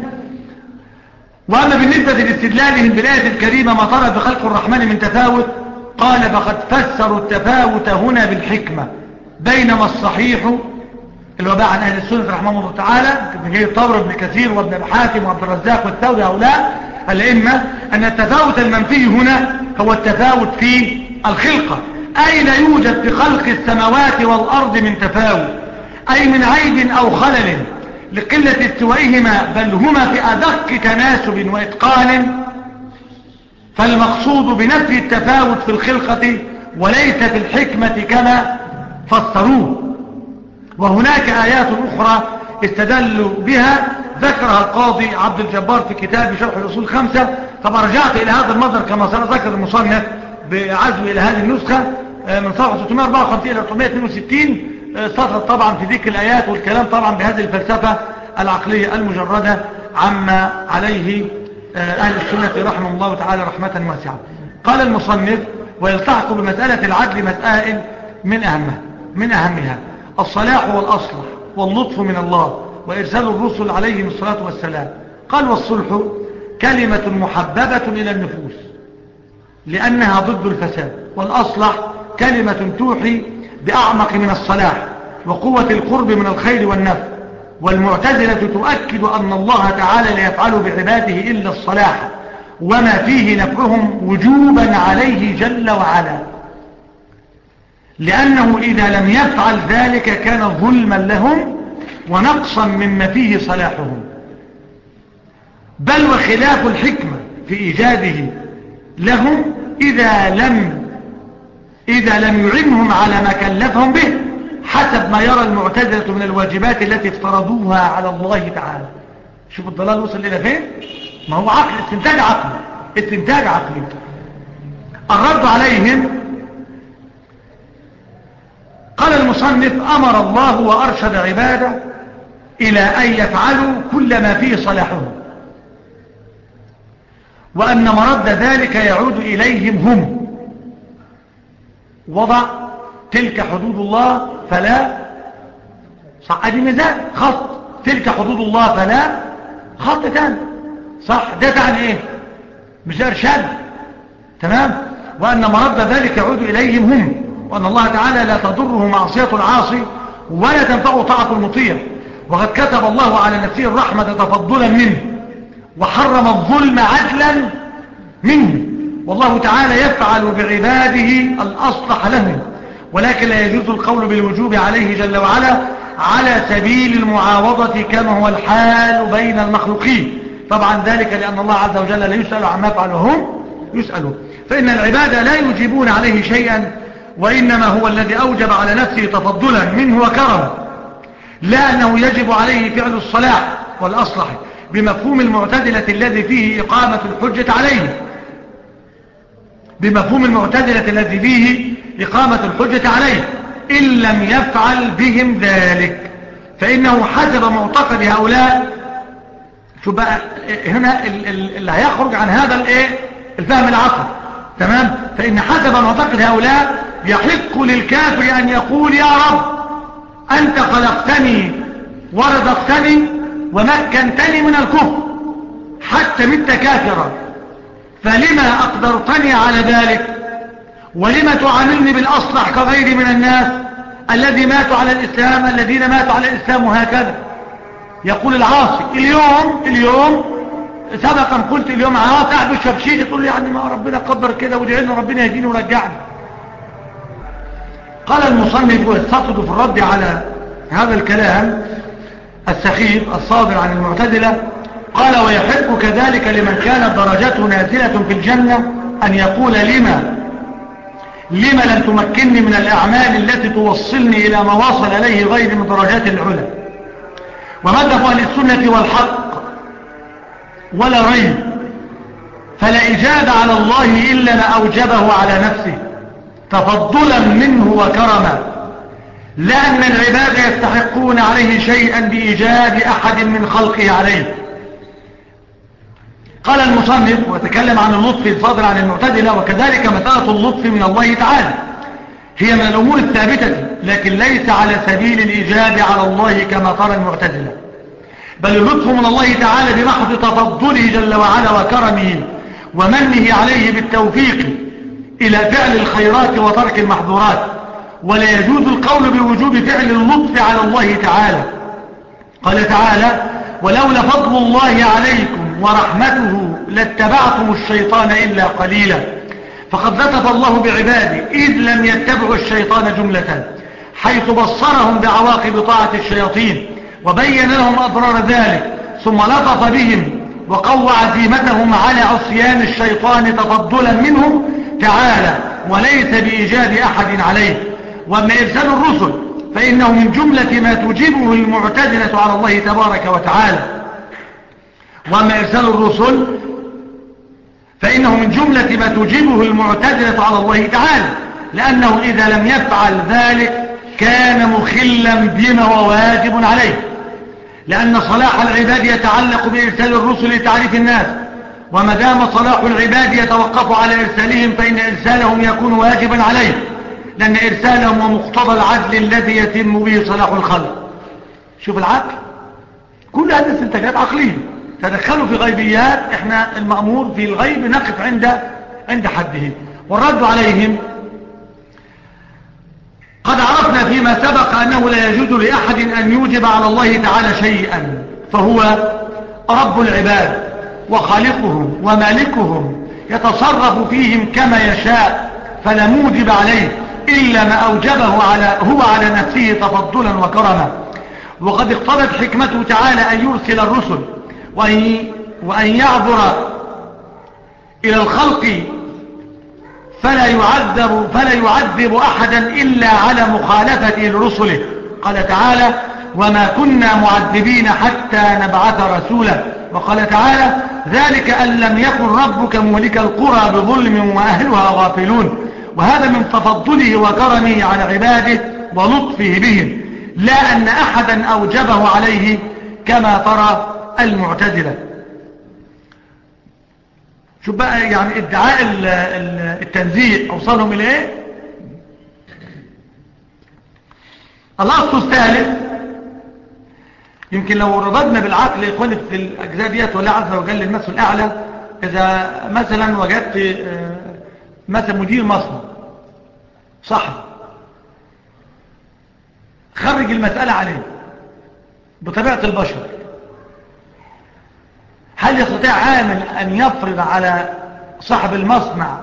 وأما بالنسبة لاستدلالهم بالآية الكريمة ما ترى بخلق الرحمن من تفاوت، قال فقد فسروا التفاوت هنا بالحكمة، بينما الصحيح اللي هو بقى عن أهل السنة رحمه الله تعالى ابن جرير الطبري وابن كثير وابن أبي حاتم وعبد الرزاق والثوري هؤلاء الأئمة أن التفاوت المنفي هنا هو التفاوت في الخلقة، أي لا يوجد في خلق السماوات والأرض من تفاوت، أي من عيب أو خلل لقلة استوائهما، بل هما في أدق تناسب وإتقان. فالمقصود بنفي التفاوت في الخلقة وليس في الحكمة كما فسروه. وهناك آيات أخرى استدلوا بها ذكرها القاضي عبد الجبار في كتاب شرح الأصول الخمسة. طبعا رجعت إلى هذا المصدر كما سنذكر المصنف بعزم إلى هذه النسخة من صفحة 654 إلى 462 سطرت طبعا في ذكر الآيات والكلام طبعا بهذه الفلسفة العقلية المجردة عما عليه أهل السنة رحمه الله تعالى رحمة واسعة. قال المصنف ويلتحق بمسألة العدل مسائل من أهمها الصلاح والأصلح واللطف من الله وإرسال الرسل عليهم الصلاة والسلام. قال والصلح كلمة محببة إلى النفوس لأنها ضد الفساد، والأصلح كلمة توحي بأعمق من الصلاح وقوة القرب من الخير والنفع. والمعتزلة تؤكد أن الله تعالى لا يفعل بعباده إلا الصلاح وما فيه نفعهم وجوبا عليه جل وعلا، لأنه إذا لم يفعل ذلك كان ظلما لهم ونقصا مما فيه صلاحهم، بل وخلاف الحكمة في إيجاده لهم إذا لم يعنهم على ما كلفهم به حسب ما يرى المعتزلة من الواجبات التي افترضوها على الله تعالى. شوف الضلال وصل إلى فين؟ ما هو عقل، استنتاج عقلي. الرد عليهم قال المصنف أمر الله وأرشد عباده إلى أن يفعلوا كل ما فيه صلاحهم، وأن مرد ذلك يعود إليهم هم. وضع تلك حدود الله فلا صح، ادي ميزان خط، تلك حدود الله فلا خط تاني صح، ده تعني ايه؟ مش ارشاد تمام. وأن مرد ذلك يعود إليهم هم، وأن الله تعالى لا تضره معصية العاصي ولا تنفعه طاعة المطيع. وقد كتب الله على نفسه الرحمة تفضلا منه وحرم الظلم عدلا منه، والله تعالى يفعل بعباده الأصلح لهم، ولكن لا يجوز القول بالوجوب عليه جل وعلا على سبيل المعاوضة كما هو الحال بين المخلوقين. طبعا ذلك لأن الله عز وجل لا يسأل عما يفعل وهم يسألون، فإن العباد لا يجيبون عليه شيئا، وإنما هو الذي أوجب على نفسه تفضلا منه وكرما، لا أنه يجب عليه فعل الصلاح والأصلح بمفهوم المعتزلة الذي فيه إقامة الحجة عليه، بمفهوم المعتزلة الذي فيه إقامة الحجة عليه إن لم يفعل بهم ذلك، فإنه حسب معتقد هؤلاء. شو بقى هنا اللي هيخرج عن هذا الفهم العقل تمام. فإن حسب معتقد هؤلاء يحق للكافر أن يقول يا رب أنت خلقتني ورزقتني ومكنتني من الكفر حتى مت كافرا، فلما أقدرتني على ذلك؟ ولما تعاملني بالأصلح كغيري من الناس الذين ماتوا على الإسلام وهكذا. يقول العاصي اليوم سبقا قلت اليوم عاصي قاعد بالشبشيش تقول لي يعني ما ربنا قدر كده ودعي لنا ربنا يهديني ورجعني. قال المصنف ويستطرد في الرد على هذا الكلام السخيف الصادر عن المعتزلة قال ويحب كذلك لمن كانت درجته نازلة في الجنة أن يقول لما لم تمكنني من الأعمال التي توصلني إلى ما وصل إليه غير من درجات العلا. ومذهب أهل السنة والحق ولا ريب، فلا إجابة على الله إلا ما أوجبه على نفسه تفضلا منه وكرما، لا أن العباد يستحقون عليه شيئا بإيجاب أحد من خلقه عليه. قال المصنف وتكلم عن اللطف الصادر عن المعتزلة، وكذلك مسألة اللطف من الله تعالى هي من الأمور الثابتة، لكن ليس على سبيل الإجابة على الله كما ترى المعتزلة، بل اللطف من الله تعالى بمحض تفضله جل وعلا وكرمه ومنه عليه بالتوفيق إلى فعل الخيرات وترك المحظورات. ولا يجوز القول بوجوب فعل اللطف على الله تعالى. قال تعالى ولولا فضل الله عليكم ورحمته لاتبعتم الشيطان إلا قليلا، فقد لطف الله بعباده إذ لم يتبعوا الشيطان جملة، حيث بصرهم بعواقب طاعة الشياطين وبين لهم أضرار ذلك، ثم لطف بهم وقوى عزيمتهم على عصيان الشيطان تفضلا منه تعالى وليس بإيجاد أحد عليه. وأما إرسال الرسل فإنه من جملة ما توجبه المعتزلة على الله تبارك وتعالى. وأما إرسال الرسل فإنه من جملة ما توجبه المعتزلة على الله تعالى، لأنه إذا لم يفعل ذلك كان مخلا بما هو واجب عليه، لأن صلاح العباد يتعلق بإرسال الرسل لتعريف الناس، وما دام صلاح العباد يتوقف على إرسالهم فإن إرسالهم يكون واجبا عليه، لأن إرسالهم ومقتضى العدل الذي يتم به صلاح الخلق. شوف العقل، كل هذه استنتاجات عقلية، تدخلوا في غيبيات، احنا المأمور في الغيب نقف عند حده. والرد عليهم قد عرفنا فيما سبق أنه لا يجوز لأحد أن يوجب على الله تعالى شيئا، فهو رب العباد وخالقهم ومالكهم يتصرف فيهم كما يشاء، فلا موجب عليه إلا ما أوجبه هو على نفسه تفضلا وكرما. وقد اقتضت حكمته تعالى أن يرسل الرسل وأن يعذر إلى الخلق فلا يعذب أحدا إلا على مخالفته لرسله. قال تعالى وما كنا معذبين حتى نبعث رسولا. وقال تعالى ذلك أن لم يكن ربك مهلك القرى بظلم وأهلها غافلون. وهذا من تفضله وكرمه على عباده ولطفه بهم، لا أن أحدا أوجبه عليه كما ترى المعتزلة. شوف بقى يعني ادعاء التنزيه أوصلهم إلى إيه؟ الأصل الثالث، يمكن لو ربطنا بالعقل يا إخواني في الأجزاء ديت ولا عز وجل المثل الأعلى، إذا مثلا وجدت مثلا مدير مصنع صح، خرج المسألة عليه بطبيعة البشر، هل يستطيع عامل أن يفرض على صاحب المصنع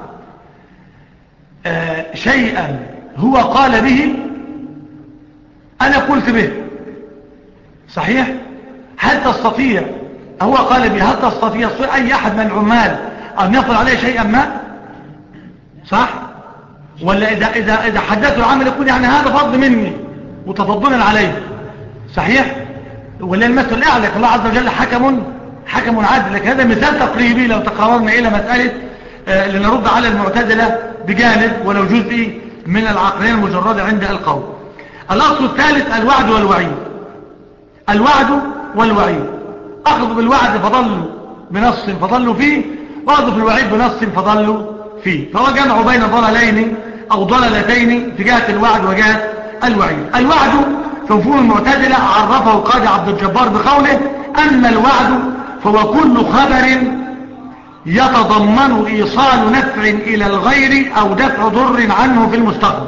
شيئا هو قال به؟ أنا قلت به صحيح؟ هل تستطيع هو قال به، هل تستطيع أي أحد من العمال أن يفرض عليه شيئا ما؟ صح؟ ولا إذا حدثوا العمل يقول يعني هذا فضل مني وتفضلا عليه، صحيح؟ ولا المثل الأعلى الله عز وجل حكم عادل. لكن هذا مثال تقريبي لو تقررنا إلى مسألة لنرد على المعتزلة بجانب ولو جزء من العقلية المجردة عند القول. الأصل الثالث الوعد والوعيد. الوعد والوعيد، أخذ بالوعد فضلوا بنص فضلوا فيه، وأخذ بالوعيد بنص فضلوا فيه، فهو جمع بين ضلالين أو ضلالتين في جهة الوعد وجهة الوعيد. الوعد في مفهوم المعتزلة عرفه القاضي عبد الجبار بقوله أما الوعد فهو كل خبر يتضمن إيصال نفع إلى الغير أو دفع ضر عنه في المستقبل،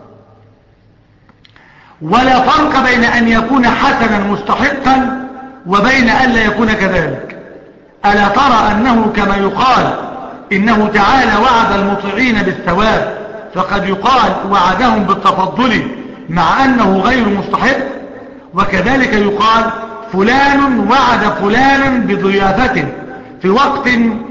ولا فرق بين أن يكون حسنا مستحقا وبين أن لا يكون كذلك. ألا ترى أنه كما يقال إنه تعالى وعد المطيعين بالثواب، فقد يقال وعدهم بالتفضل مع أنه غير مستحق، وكذلك يقال فلان وعد فلان بضيافة في وقت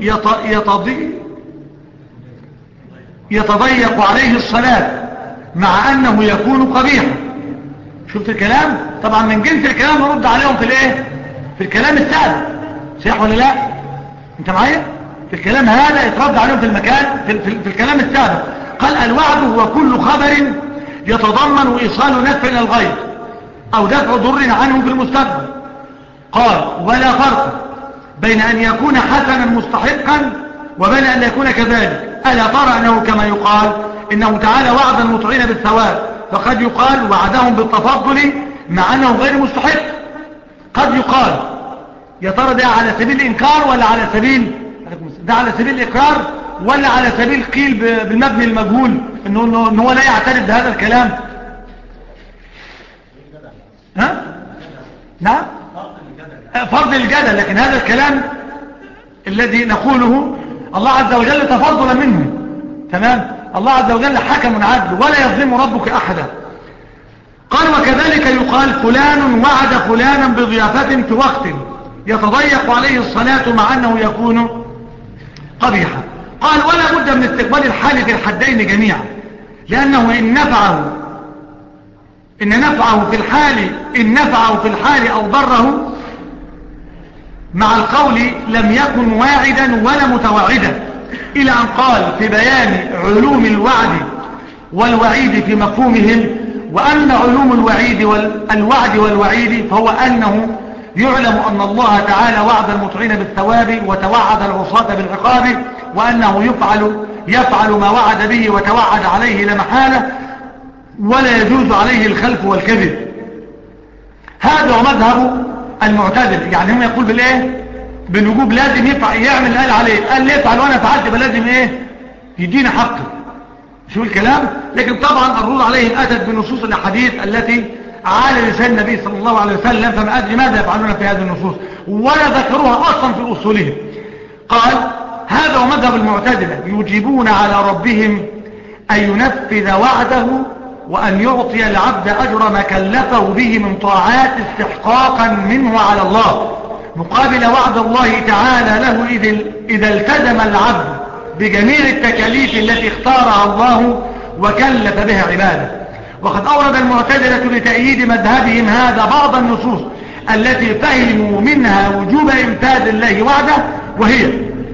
يتضيق عليه الصلاة مع أنه يكون قبيحا. شفت الكلام؟ طبعا من جنس الكلام نرد عليهم في الايه؟ في الكلام السابق. صحيح ولا لا؟ انت معايا؟ في الكلام هذا يترد عليهم في المكان في الكلام السابق. قال الوعد هو كل خبر يتضمن إيصال نفع إلى الغير أو دفع ضر عنه في المستقبل. قال ولا فرق بين أن يكون حسنا مستحقا وبين أن يكون كذلك. ألا ترى أنه كما يقال إنه تعالى وعد المطيعين بالثواب، فقد يقال وعدهم بالتفضل مع أنه غير مستحق. قد يقال يا ترى ده على سبيل الإنكار ولا على سبيل ده على سبيل الإقرار ولا على سبيل قيل بالمبني المجهول إنه هو لا يعترف بهذا الكلام؟ ها؟ نعم؟ فرض الجدل. لكن هذا الكلام الذي نقوله الله عز وجل تفضلا منه. تمام؟ الله عز وجل حكم عدل ولا يظلم ربك أحدا. قال وكذلك يقال فلان وعد فلانا بضيافة في وقت يتضيق عليه الصلاة مع أنه يكون قبيحا. قال ولا بد من استقبال الحال في الحدين جميعا، لأنه إن نفعه في الحال أو ضره مع القول لم يكن واعدا ولا متوعدا، إلى أن قال في بيان علوم الوعد والوعيد في مفهومهم. وأن علوم الوعد والوعيد فهو أنه يعلم أن الله تعالى وعد المطيعين بالثواب وتوعد العصاة بالعقاب، وأنه يفعل ما وعد به وتوعد عليه لا محالة، ولا يجوز عليه الخلف والكذب. هذا هو مذهب المعتزلة. يعني هم يقول بالايه؟ بالوجوب، لازم يعمل اللي قال عليه. قال لي يفعل وانا فعلت يبقى لازم ايه؟ يدينا حقه. شو الكلام؟ لكن طبعا الرد عليهم اتت بنصوص الاحاديث التي على لسان النبي صلى الله عليه وسلم، فما ادري ماذا يفعلون في هذه النصوص ولا ذكروها اصلا في اصولهم. قال هذا هو مذهب المعتزلة، يجيبون على ربهم ان ينفذ وعده وأن يعطي العبد أجر ما كلفه به من طاعات استحقاقا منه على الله، مقابل وعد الله تعالى له إذا التزم العبد بجميع التكاليف التي اختارها الله وكلف بها عباده. وقد أورد المعتزلة لتأييد مذهبهم هذا بعض النصوص التي فهموا منها وجوب إنفاذ الله وعده، وهي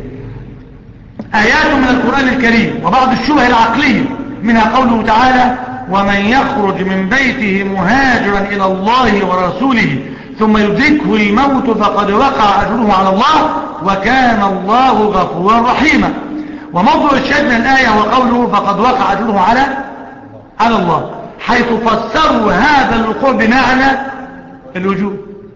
آيات من القرآن الكريم وبعض الشبه العقلية، منها قوله تعالى ومن يخرج من بيته مهاجرا إلى الله ورسوله ثم يدركه الموت فقد وقع أجره على الله وكان الله غفورا رحيما. وموضوع الشاهد من الآية وقوله فقد وقع أجره على الله، حيث فسروا هذا الوقوع بمعنى الوجوب،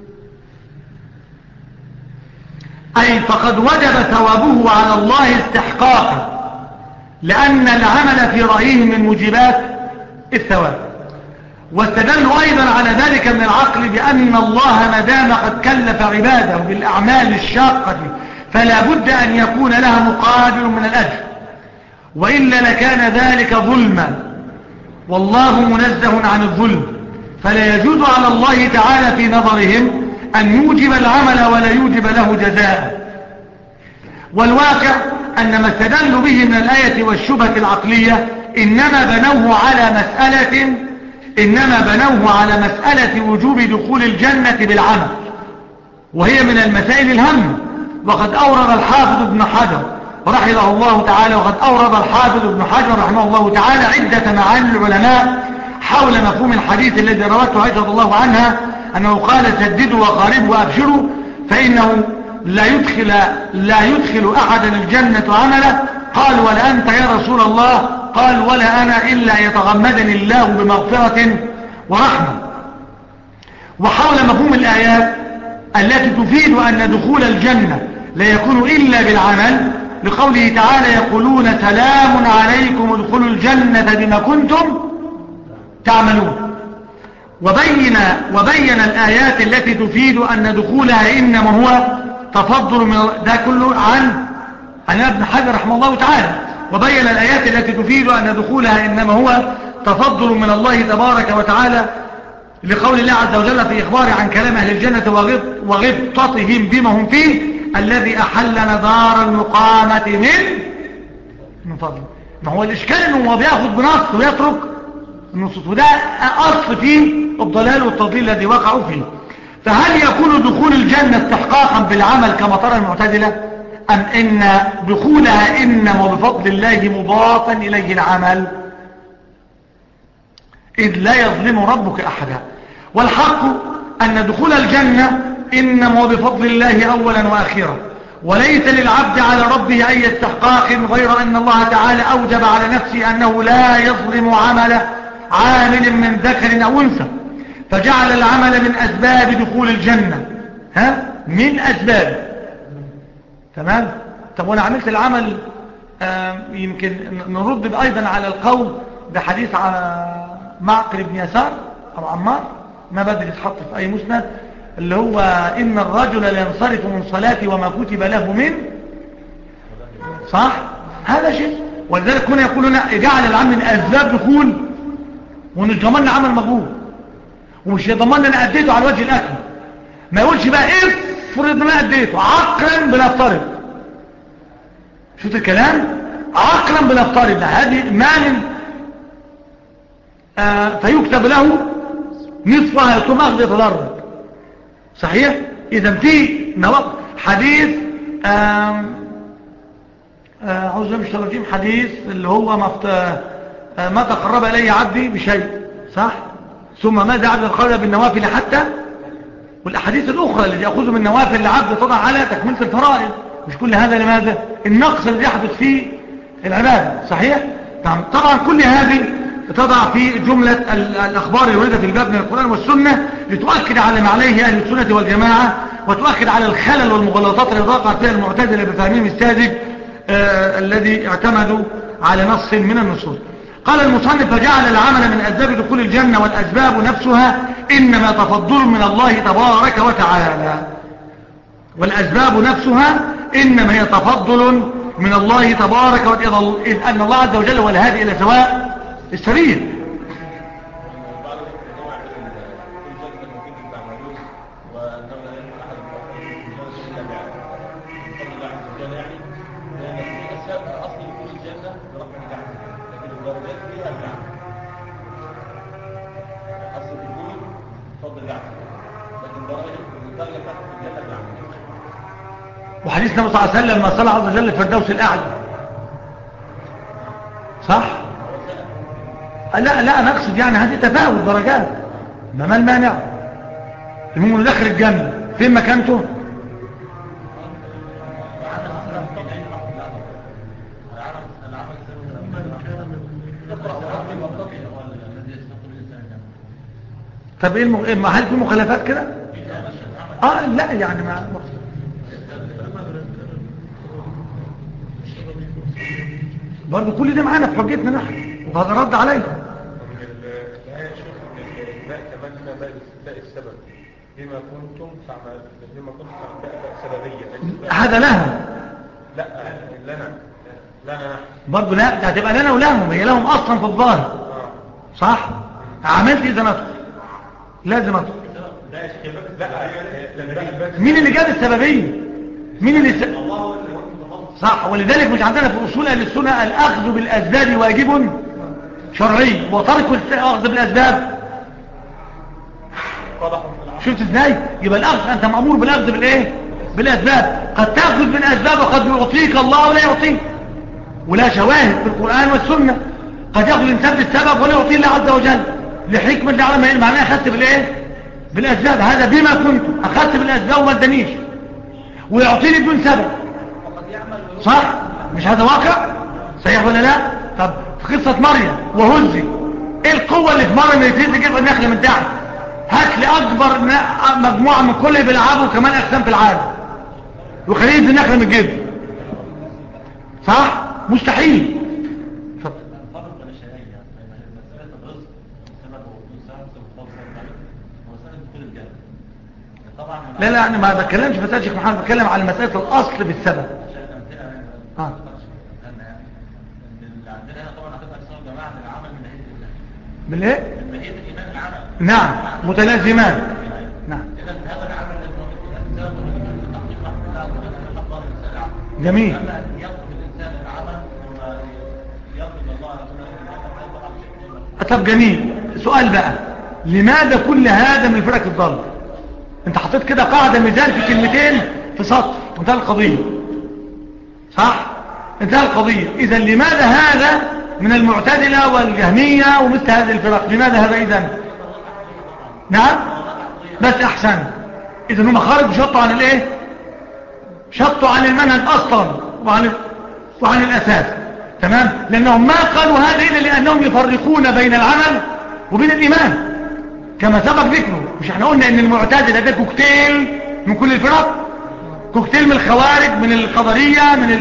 أي فقد وجب ثوابه على الله استحقاقا، لأن العمل في رأيهم من موجبات الثواب. واستدلوا أيضا على ذلك من العقل بأن الله ما دام قد كلف عباده بالأعمال الشاقة فلا بد أن يكون لها مقابل من الأجر، وإلا لكان ذلك ظلما، والله منزه عن الظلم، فلا يجوز على الله تعالى في نظرهم أن يوجب العمل ولا يوجب له جزاء. والواقع أن ما استدلوا به من الآية والشبهة العقلية إنما بنوه على مسألة وجوب دخول الجنة بالعمل، وهي من المسائل الهامة. وقد أورد الحافظ ابن حجر رحمه الله تعالى رحمه الله تعالى عدة معاني العلماء حول مفهوم الحديث الذي روته عائشة رضي الله عنها أنه قال سددوا وقاربوا وأبشروا فإنه لا يدخل أحدا الجنة عمله. قال ولا أنت يا رسول الله؟ قال ولا أنا إلا يتغمدني الله بمغفرة ورحمة. وحول مفهوم الآيات التي تفيد أن دخول الجنة لا يكون إلا بالعمل، لقوله تعالى يقولون سلام عليكم ادخلوا الجنة بما كنتم تعملون. وبين الآيات التي تفيد أن دخولها إنما هو تفضل من ده كله عن ابن حجر رحمه الله تعالى. وبين الآيات التي تفيد أن دخولها إنما هو تفضل من الله تبارك وتعالى لقول الله عز وجل في إخباره عن كلام أهل الجنة وغبطتهم بما هم فيه الذي أحلنا دار المقامة من فضله. ما هو الإشكال أنه هو بيأخذ بنص ويترك النصوص، وده أصل فيه الضلال والتضليل الذي وقعوا فيه. فهل يكون دخول الجنة استحقاقا بالعمل كما ترى المعتزلة، أم إن دخولها إنما بفضل الله مضافا إليه العمل، إذ لا يظلم ربك أحدا. والحق أن دخول الجنة إنما بفضل الله أولا وأخيرا، وليس للعبد على ربه أي استحقاق غير أن الله تعالى أوجب على نفسه أنه لا يظلم عامل من ذكر أو أنثى، فجعل العمل من أسباب دخول الجنة، من أسباب. تمام. طب وانا عملت العمل، يمكن نرد أيضا على القول بحديث معقل بن يسار أو عمار، ما بدل يتحط في أي مسند، اللي هو إن الرجل لينصرف من صلاته وما كتب له من صح. هذا شيء، ولذلك هنا يقولون جعل العمل من أسباب دخول، ومش ضمننا عمل مقبول، ومش ضمننا أنا أديته على وجه الأكمل. ما يقولش بقى افرض أنا أديته عقلا بنفترض، شوف الكلام، عقلا بنفترض هذه ما من فيكتب له نصفها ثم أخذ يتضرر. صحيح. إذا في حديث عاوز مش ترجيم حديث اللي هو ما تقرب إلي عبدي بشيء، صح، ثم ماذا عبد القرب بالنوافل حتى، والأحاديث الأخرى التي يأخذ من نوافل العبد تضع على تكملة الفرائض. مش كل هذا لماذا؟ النقص الذي يحدث في العبادة. صحيح. طبعا كل هذه تضع في جملة الأخبار الواردة في الباب من القرآن والسنة لتؤكد على ما عليه أهل السنة والجماعة، وتؤكد على الخلل والمغالطات التي وقعت فيها المعتزلة بفهمهم الساذج الذي اعتمدوا على نص من النصوص. قال المصنف: فجعل العمل من أسباب دخول الجنة، والأسباب نفسها إنما تفضل من الله تبارك وتعالى، والأسباب نفسها إنما هي تفضل من الله تبارك وتعالى، إذ أن الله عز وجل هو الهادي إلى سواء السبيل. وحديث النبي صلى الله عليه وسلم: ما صلى عز وجل الفردوس الأعلى، صح؟ لا أنا أقصد يعني هذه تفاوت درجات، ما المانع؟ المهم ندخل الجنة فين مكانته؟ طب ايه هل في مخالفات كده؟ لا يعني ما برضه كل ده معانا في حجتنا نحن، وهذا رد عليه. الآية شوف إن باء كمان باء السبب بما كنتم باء سببية. هذا لهم. لا لنا برضه لا، ده هتبقى لنا ولهم، هي لهم أصلا في الظاهر. صح. عملت إذا ندخل لازم ادخل. مين اللي جاب السببية؟ مين اللي صح. ولذلك مش عندنا في اصول اهل السنه الاخذ بالاسباب واجب شرعي، وترك الاخذ بالاسباب. شفت ازاي؟ يبقى الاخذ انت مامور بالاخذ بالايه؟ بالاسباب. قد تاخذ بالاسباب وقد يعطيك الله ولا يعطيك، ولا شواهد في القران والسنه. قد ياخذ الانسان بالسبب ولا يعطيه الله عز وجل لحكمه تعالى، معناها اخذت بالايه؟ بالاسباب. هذا بما كنت اخذت بالاسباب وما ادانيش، ويعطيني بدون سبب. صح. مش هذا واقع؟ صحيح ولا لا؟ طب في قصه مريم وهزي، ايه القوه اللي في مريم اللي تجيب النخله من تحت؟ هات لي اكبر مجموعه من كل اللي بيلعبوا كمان اقسام في العالم وخليه يدي النخله من جيبه. صح. مستحيل. لا انا ما بتكلمش في مسألة شيخ محمد، بتكلم على مسألة الاصل بالسبب. بالايه؟ نعم متلازمان. نعم جميل. طب جميل. سؤال بقى، لماذا كل هذا من الفرق الضالة؟ انت حطيت كده قاعدة مثال في كلمتين في سطر، انتهى القضية صح؟ انتهى القضية. اذا لماذا هذا من المعتزلة والجهمية ومثل هذه الفرق؟ لماذا هذا اذا؟ نعم بس احسن. اذا هم خارج شطوا عن الايه؟ شطوا عن المنهج اصلا وعن الاساس. تمام. لانهم ما قالوا هذا الا لانهم يفرقون بين العمل وبين الايمان كما سبق ذكره. مش احنا قلنا ان المعتزله ده كوكتيل من كل الفرق، كوكتيل من الخوارج، من القدريه،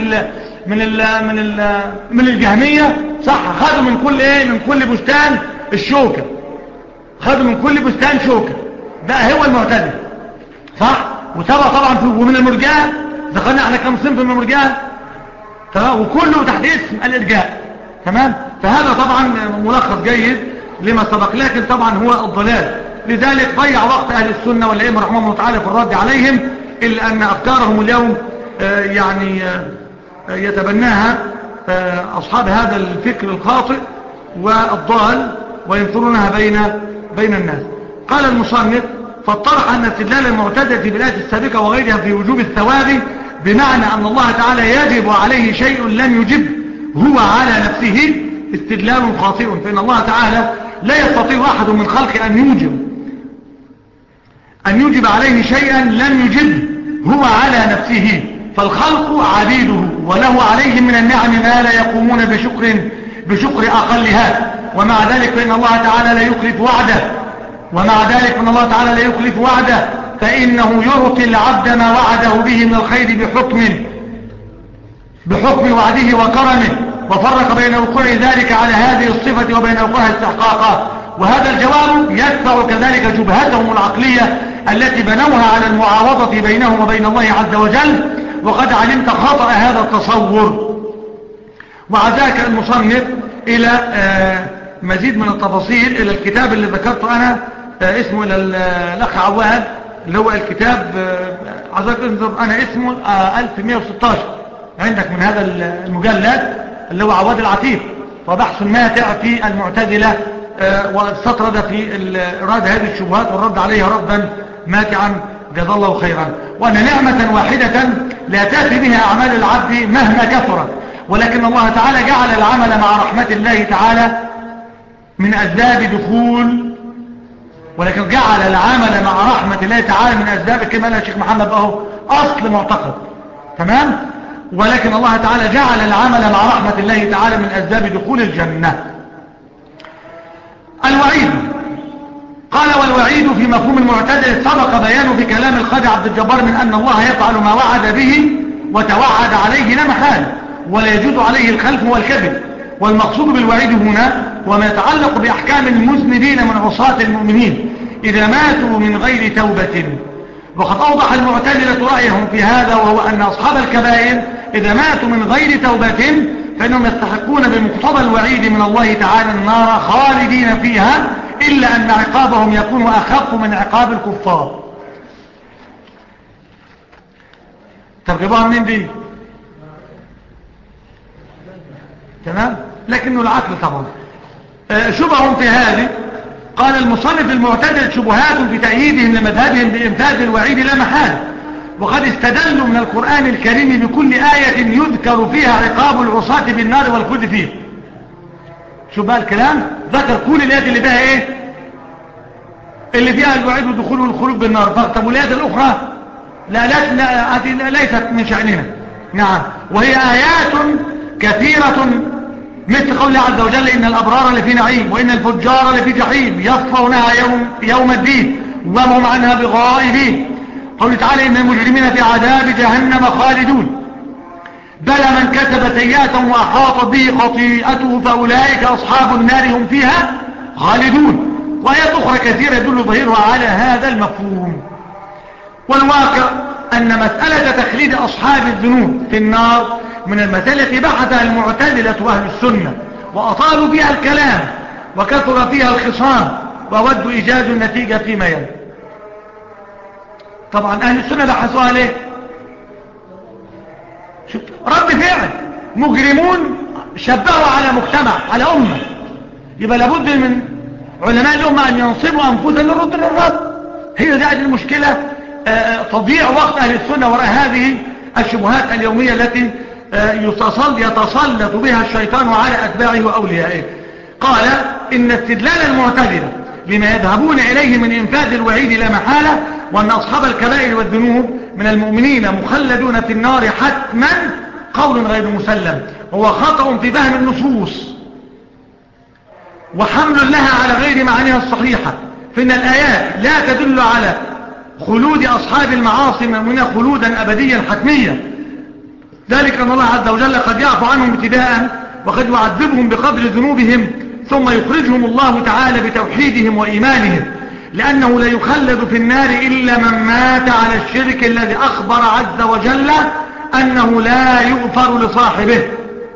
من الجهميه، صح؟ خدوا من كل ايه؟ من كل بستان الشوكه، خدوا من كل بستان شوكه. ده هو المعتزله صح؟ وسبق طبعا ومن المرجئه دخلنا على كم صنف من المرجئه، تمام، وكله تحت اسم الارجاء. تمام. فهذا طبعا ملخص جيد لما سبق، لكن طبعا هو الضلال. لذلك ضيع وقت اهل السنه والائمه رحمهم الله تعالى في الرد عليهم، الا ان افكارهم اليوم يتبناها اصحاب هذا الفكر الخاطئ والضال وينثرونها بين الناس. قال المصنف: فاطرح ان استدلال المعتزله في الآيات السابقه وغيرها في وجوب الثواب بمعنى ان الله تعالى يجب عليه شيء لم يجب هو على نفسه استدلال خاطئ، فإن الله تعالى لا يستطيع أحد من خلقه أن يوجب عليه شيئا لم يجب هو على نفسه، فالخلق عبيده وله عليهم من النعم ما لا يقومون بشكر أقلها. ومع ذلك فإن الله تعالى لا يخلف وعده، فإنه يعطي العبد ما وعده به من الخير بحكم وعده وكرمه، وفرق بين وقوع ذلك على هذه الصفة وبين وقوعها استحقاقا. وهذا الجواب يدفع كذلك شبهتهم العقلية التي بنوها على المعاوضة بينهم وبين الله عز وجل، وقد علمت خطأ هذا التصور. وعزاك المصنف إلى مزيد من التفاصيل إلى الكتاب اللي ذكرته أنا اسمه إلى الأخ عواد، اللي هو الكتاب عزاك انظر أنا اسمه 1116 عندك من هذا المجلد، اللي هو عواد العتيق، وبحث ماتع في المعتزلة، واستطرد في إرادة هذه الشبهات والرد عليها ردا ماتعا جزا الله خيرا. وأن نعمة واحدة لا تأتي بها أعمال العبد مهما كثرت، ولكن الله تعالى جعل العمل مع رحمة الله تعالى من أسباب دخول، ولكن جعل العمل مع رحمة الله تعالى من أسباب، كما قال الشيخ محمد بقى أصل معتقد. تمام. ولكن الله تعالى جعل العمل مع رحمة الله تعالى من أسباب دخول الجنة. الوعيد قال: والوعيد في مفهوم المعتزلة سبق بيانه في كلام القاضي عبد الجبار من أن الله يفعل ما وعد به وتوعد عليه لا محالة، ولا يجوز عليه الخلف والكذب. والمقصود بالوعيد هنا وما يتعلق بأحكام المذنبين من عصاة المؤمنين إذا ماتوا من غير توبة. وقد أوضح المعتزلة رأيهم في هذا، وهو أن أصحاب الكبائر إذا ماتوا من غير توبة فإنهم يستحقون بمقتضى الوعيد من الله تعالى النار خالدين فيها، إلا أن عقابهم يكون أخف من عقاب الكفار. ترغبوها منين دي؟ تمام. لكنه العقل طبعا. شبههم في هذه. قال المصنف: المعتزلة شبهات في تأييدهم لمذهبهم بإنفاذ الوعيد لا محالة، وقد استدلوا من القرآن الكريم بكل آية يذكر فيها عقاب العصاة بالنار والخلد فيه. شو بقى الكلام؟ ذكر كل الآيات اللي فيها ايه؟ اللي فيها الوعيد والدخول والخلود بالنار. طب والآيات الأخرى لا ليست من شأننا. نعم. وهي آيات كثيرة، مثل قول الله عز وجل: إن الأبرار لفي نعيم وإن الفجار لفي جحيم يصلونها يوم الدين وهم عنها بغائبين. قوله تعالى: إن المجرمين في عذاب جهنم خالدون. بلى من كسب سيئة وأحاط به خطيئته فأولئك أصحاب النار هم فيها خالدون. وآيات أخرى كثيرة يدل ظهيرها على هذا المفهوم. والواقع أن مسألة تخليد أصحاب الذنوب في النار من المسائل التي بحثها المعتزلة وأهل السنة وأطالوا بها الكلام، وكثر فيها الخصام وود إيجاد النتيجة فيما يلي. طبعا أهل السنة بحثوها ليه؟ رد فعل مجرمون شبهوا على مجتمع، على أمة، يبقى لابد من علماء الأمة أن ينصبوا أنفسهم للرد للرد. هي دي المشكلة، تضييع وقت أهل السنة وراء هذه الشبهات اليومية التي يتسلط بها الشيطان على أتباعه وأوليائه. قال إن استدلال المعتزلة لما يذهبون إليه من إنفاذ الوعيد لا محالة، وأن أصحاب الكبائر والذنوب من المؤمنين مخلدون في النار حتما، قول غير مسلم، هو خطأ في فهم النصوص وحمل لها على غير معانيها الصحيحة، فإن الآيات لا تدل على خلود أصحاب المعاصي من خلودا أبديا حتميا، ذلك أن الله عز وجل قد يعفو عنهم ابتداء وقد يعذبهم بقدر ذنوبهم ثم يخرجهم الله تعالى بتوحيدهم وإيمانهم، لأنه لا يخلد في النار إلا من مات على الشرك الذي أخبر عز وجل أنه لا يغفر لصاحبه.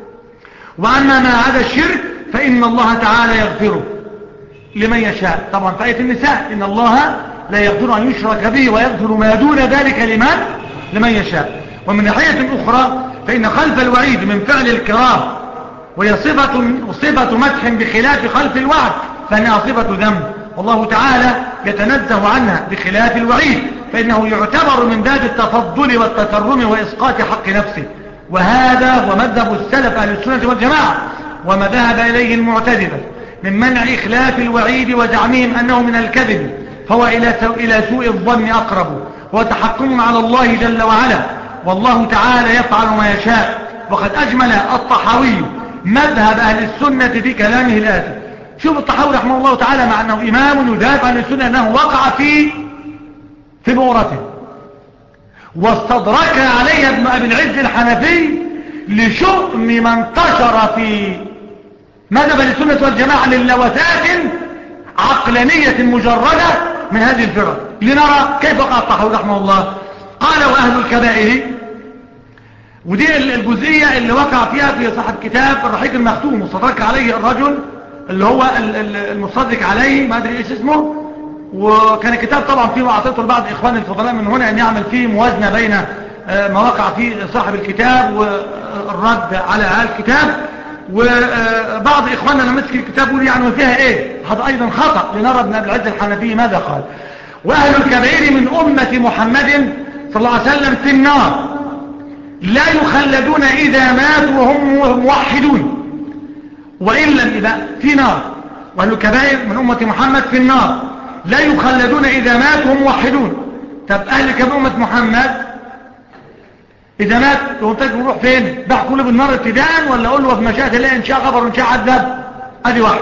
وأما ما عدا الشرك فإن الله تعالى يغفره لمن يشاء. طبعا في آية النساء إن الله لا يغفر أن يشرك به ويغفر ما دون ذلك لمن يشاء. ومن ناحية أخرى فإن خلف الوعيد من فعل الكرام، وهي صفة مدح بخلاف خلف الوعد، فإنها صفة ذنب، والله تعالى يتنزه عنها بخلاف الوعيد، فإنه يعتبر من باب التفضل والتكرم وإسقاط حق نفسه. وهذا هو مذهب السلف أهل السنة والجماعة، وما ذهب إليه المعتزلة من منع إخلاف الوعيد وزعمهم أنه من الكذب، فهو إلى سوء الظن أقرب، وتحكم على الله جل وعلا، والله تعالى يفعل ما يشاء. وقد أجمل الطحاوي مذهب أهل السنة في كلامه الآتي. شوف الطحاوي رحمه الله تعالى، مع أنه إمام يدافع عن السنة، أنه وقع في بؤرته واستدرك عليه ابن أبي العز الحنفي لشؤم ما انتشر في مذهب السنة والجماعة للوثات عقلانية مجردة من هذه الفرق. لنرى كيف وقع الطحاوي رحمه الله. قال وأهل الكبائر، ودي الجزئية اللي وقع فيها في صاحب كتاب الرحيق المختوم، واستدرك عليه الرجل اللي هو المستدرك عليه ما أدري إيش اسمه، وكان الكتاب طبعا فيه وعطيته لبعض إخوان الفضلاء من هنا أن يعمل فيه موازنة بين ما وقع فيه صاحب الكتاب والرد على هذا الكتاب. وبعض إخواننا لما مسك الكتاب يقول يعني فيها إيه، هذا أيضا خطأ. لنرى ابن أبي العز الحنفي ماذا قال. وأهل الكبائر من أمة محمد صلى الله عليه وسلم في النار لا يخلدون إذا ماتوا وهم موحدون، وإن لم إذا في نار. وأهل الكبائر من أمة محمد في النار لا يخلدون إذا ماتوا وهم موحدون. طب أهل كبائر أمة محمد إذا مات ينتج يروح فين؟ بحكوا له بالنار ابتداء، ولا أقول له في مشاهد الله إن شاء غفر وإن شاء عذب؟ أدي واحد.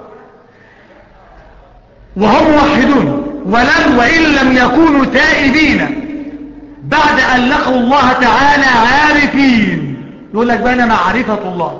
وهم موحدون وإن لم يكونوا تائبين بعد أن لقوا الله تعالى عارفين. يقول لك بين معرفة الله،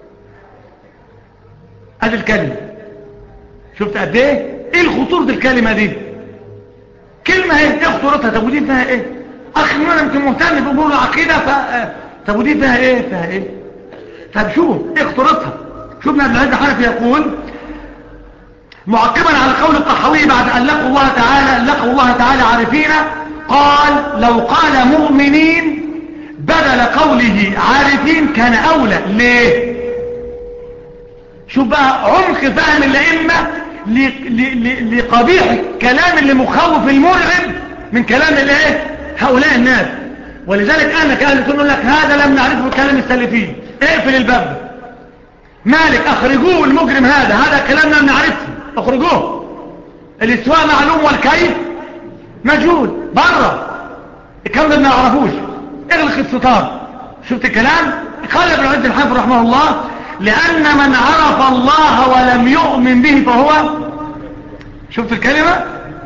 هذه الكلمة. شفت قد ايه الخطورة الكلمة دي؟ كلمة ايه خطورتها؟ طب ودي فيها ايه؟ اخي انا يمكن مهتم بامور العقيدة، طب ودي فيها ايه؟ طب شوف ايه خطورتها. شوفنا ابن العز الحنفي يقول معقبا على قول الطحاوي بعد أن لقوا الله تعالى عارفين، قال لو قال مؤمنين بدل قوله عارفين كان أولى. ليه؟ شوف بقى عمق فهم الأئمة لقبيح الكلام اللي مخوف المرعب من كلام هؤلاء الناس. ولذلك أنا كأهل السنة لك هذا لم نعرفه كلام السلفيين. اقفل الباب مالك، اخرجوه المجرم هذا كلام لم نعرفه، اخرجوه. الاستواء معلوم والكيف مجهول، بره الكلام ده ما نعرفوش، اغلق الستار. شفت الكلام؟ قال ابن العز الحنفي رحمه الله لأن من عرف الله ولم يؤمن به فهو، شفت الكلمة؟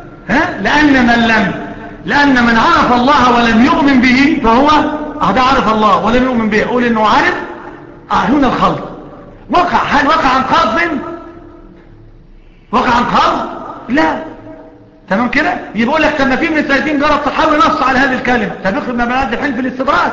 لأن من عرف الله ولم يؤمن به فهو، ده عرف الله ولم يؤمن به، قول انه عارف. هنا الخلط هل وقع عن قصد؟ وقع عن قصد؟ لا. تمام كده؟ يبقى لك لما في من السيدين جرى الطحاوي نص على هذه الكلمة، طب يخرج من بلاد الحلم في الاستدراك.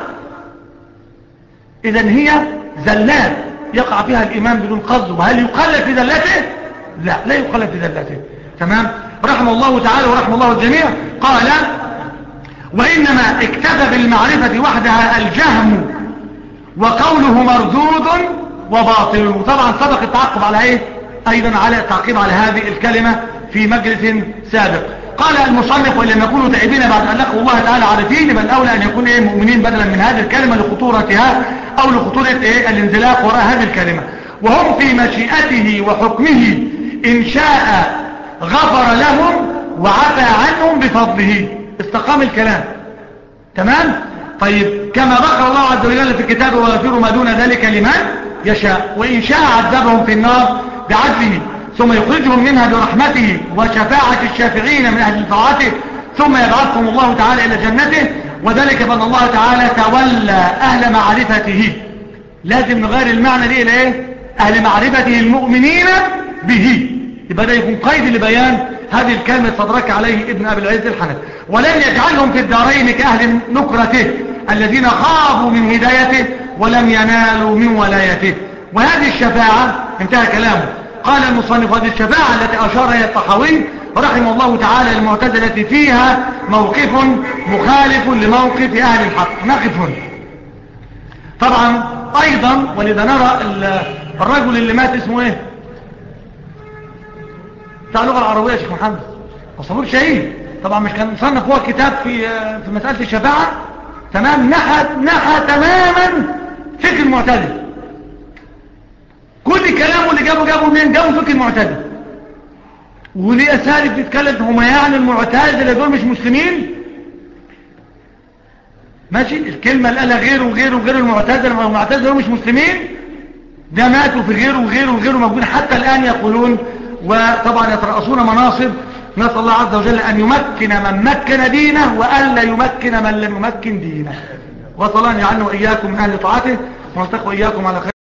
إذن هي زلات يقع فيها الإمام بدون قصد، وهل يقلل في زلاته؟ لا يخالف في دلالته. تمام. رحمه الله تعالى ورحمه الله الجميع. قال وإنما اكتفى بالمعرفة وحدها الجهم وقوله مردود وباطل. وطبعا سبق التعقب على ايه ايضا على التعقيب على هذه الكلمة في مجلس سابق. قال المصنف وإن لم يكونوا تعبين بعد أن لقوا الله تعالى عارفين بل أولى أن يكون مؤمنين بدلا من هذه الكلمة لخطورتها أو لخطورة الانزلاق وراء هذه الكلمة. وهم في مشيئته وحكمه إن شاء غفر لهم وعفى عنهم بفضله. استقام الكلام. تمام. طيب كما ذكر الله عز وجل في الكتاب ويغفر ما دون ذلك لمن يشاء وإن شاء عذبهم في النار بعدله ثم يخرجهم منها برحمته وشفاعة الشافعين من أهل طاعته ثم يبعثهم الله تعالى إلى جنته وذلك بأن الله تعالى تولى أهل معرفته. لازم نغير المعنى دي إلى إيه؟ أهل معرفته المؤمنين به. يبقى ده يكون قيد لبيان هذه الكلمة استدرك عليه ابن أبي العز الحنفي. ولم يجعلهم في الدارين كأهل نكرته الذين خابوا من هدايته ولم ينالوا من ولايته. وهذه الشفاعة انتهى كلامه. قال المصنف هذه الشفاعة التي أشار إلى الطحاوي رحمه الله تعالى المعتزلة فيها موقف مخالف لموقف أهل الحق. نقف هنا. طبعا أيضا ولذا نرى الرجل اللي مات اسمه ايه بتاع اللغة العربية يا شيخ محمد وصبور شهيد. طبعا مش كان مصنف هو كتاب في مسألة الشفاعة. تمام. نحى تماما فكر المعتزلة. كل كلامه اللي جابه منين؟ جابه فكر المعتزلة. وليه اسالك بيتكلم هم يعني المعتزلة دول مش مسلمين؟ ماشي. الكلمة اللي قالها غير المعتزلة المعتزلة مش مسلمين. ده ماتوا في غيره موجود حتى الآن يقولون وطبعا يترأسون مناصب. نسأل الله عز وجل أن يمكن من مكن دينه وألا يمكن من لم يمكن دينه. وصلى الله يجعلنا وإياكم من أهل طاعته ونلتقي وإياكم على خير.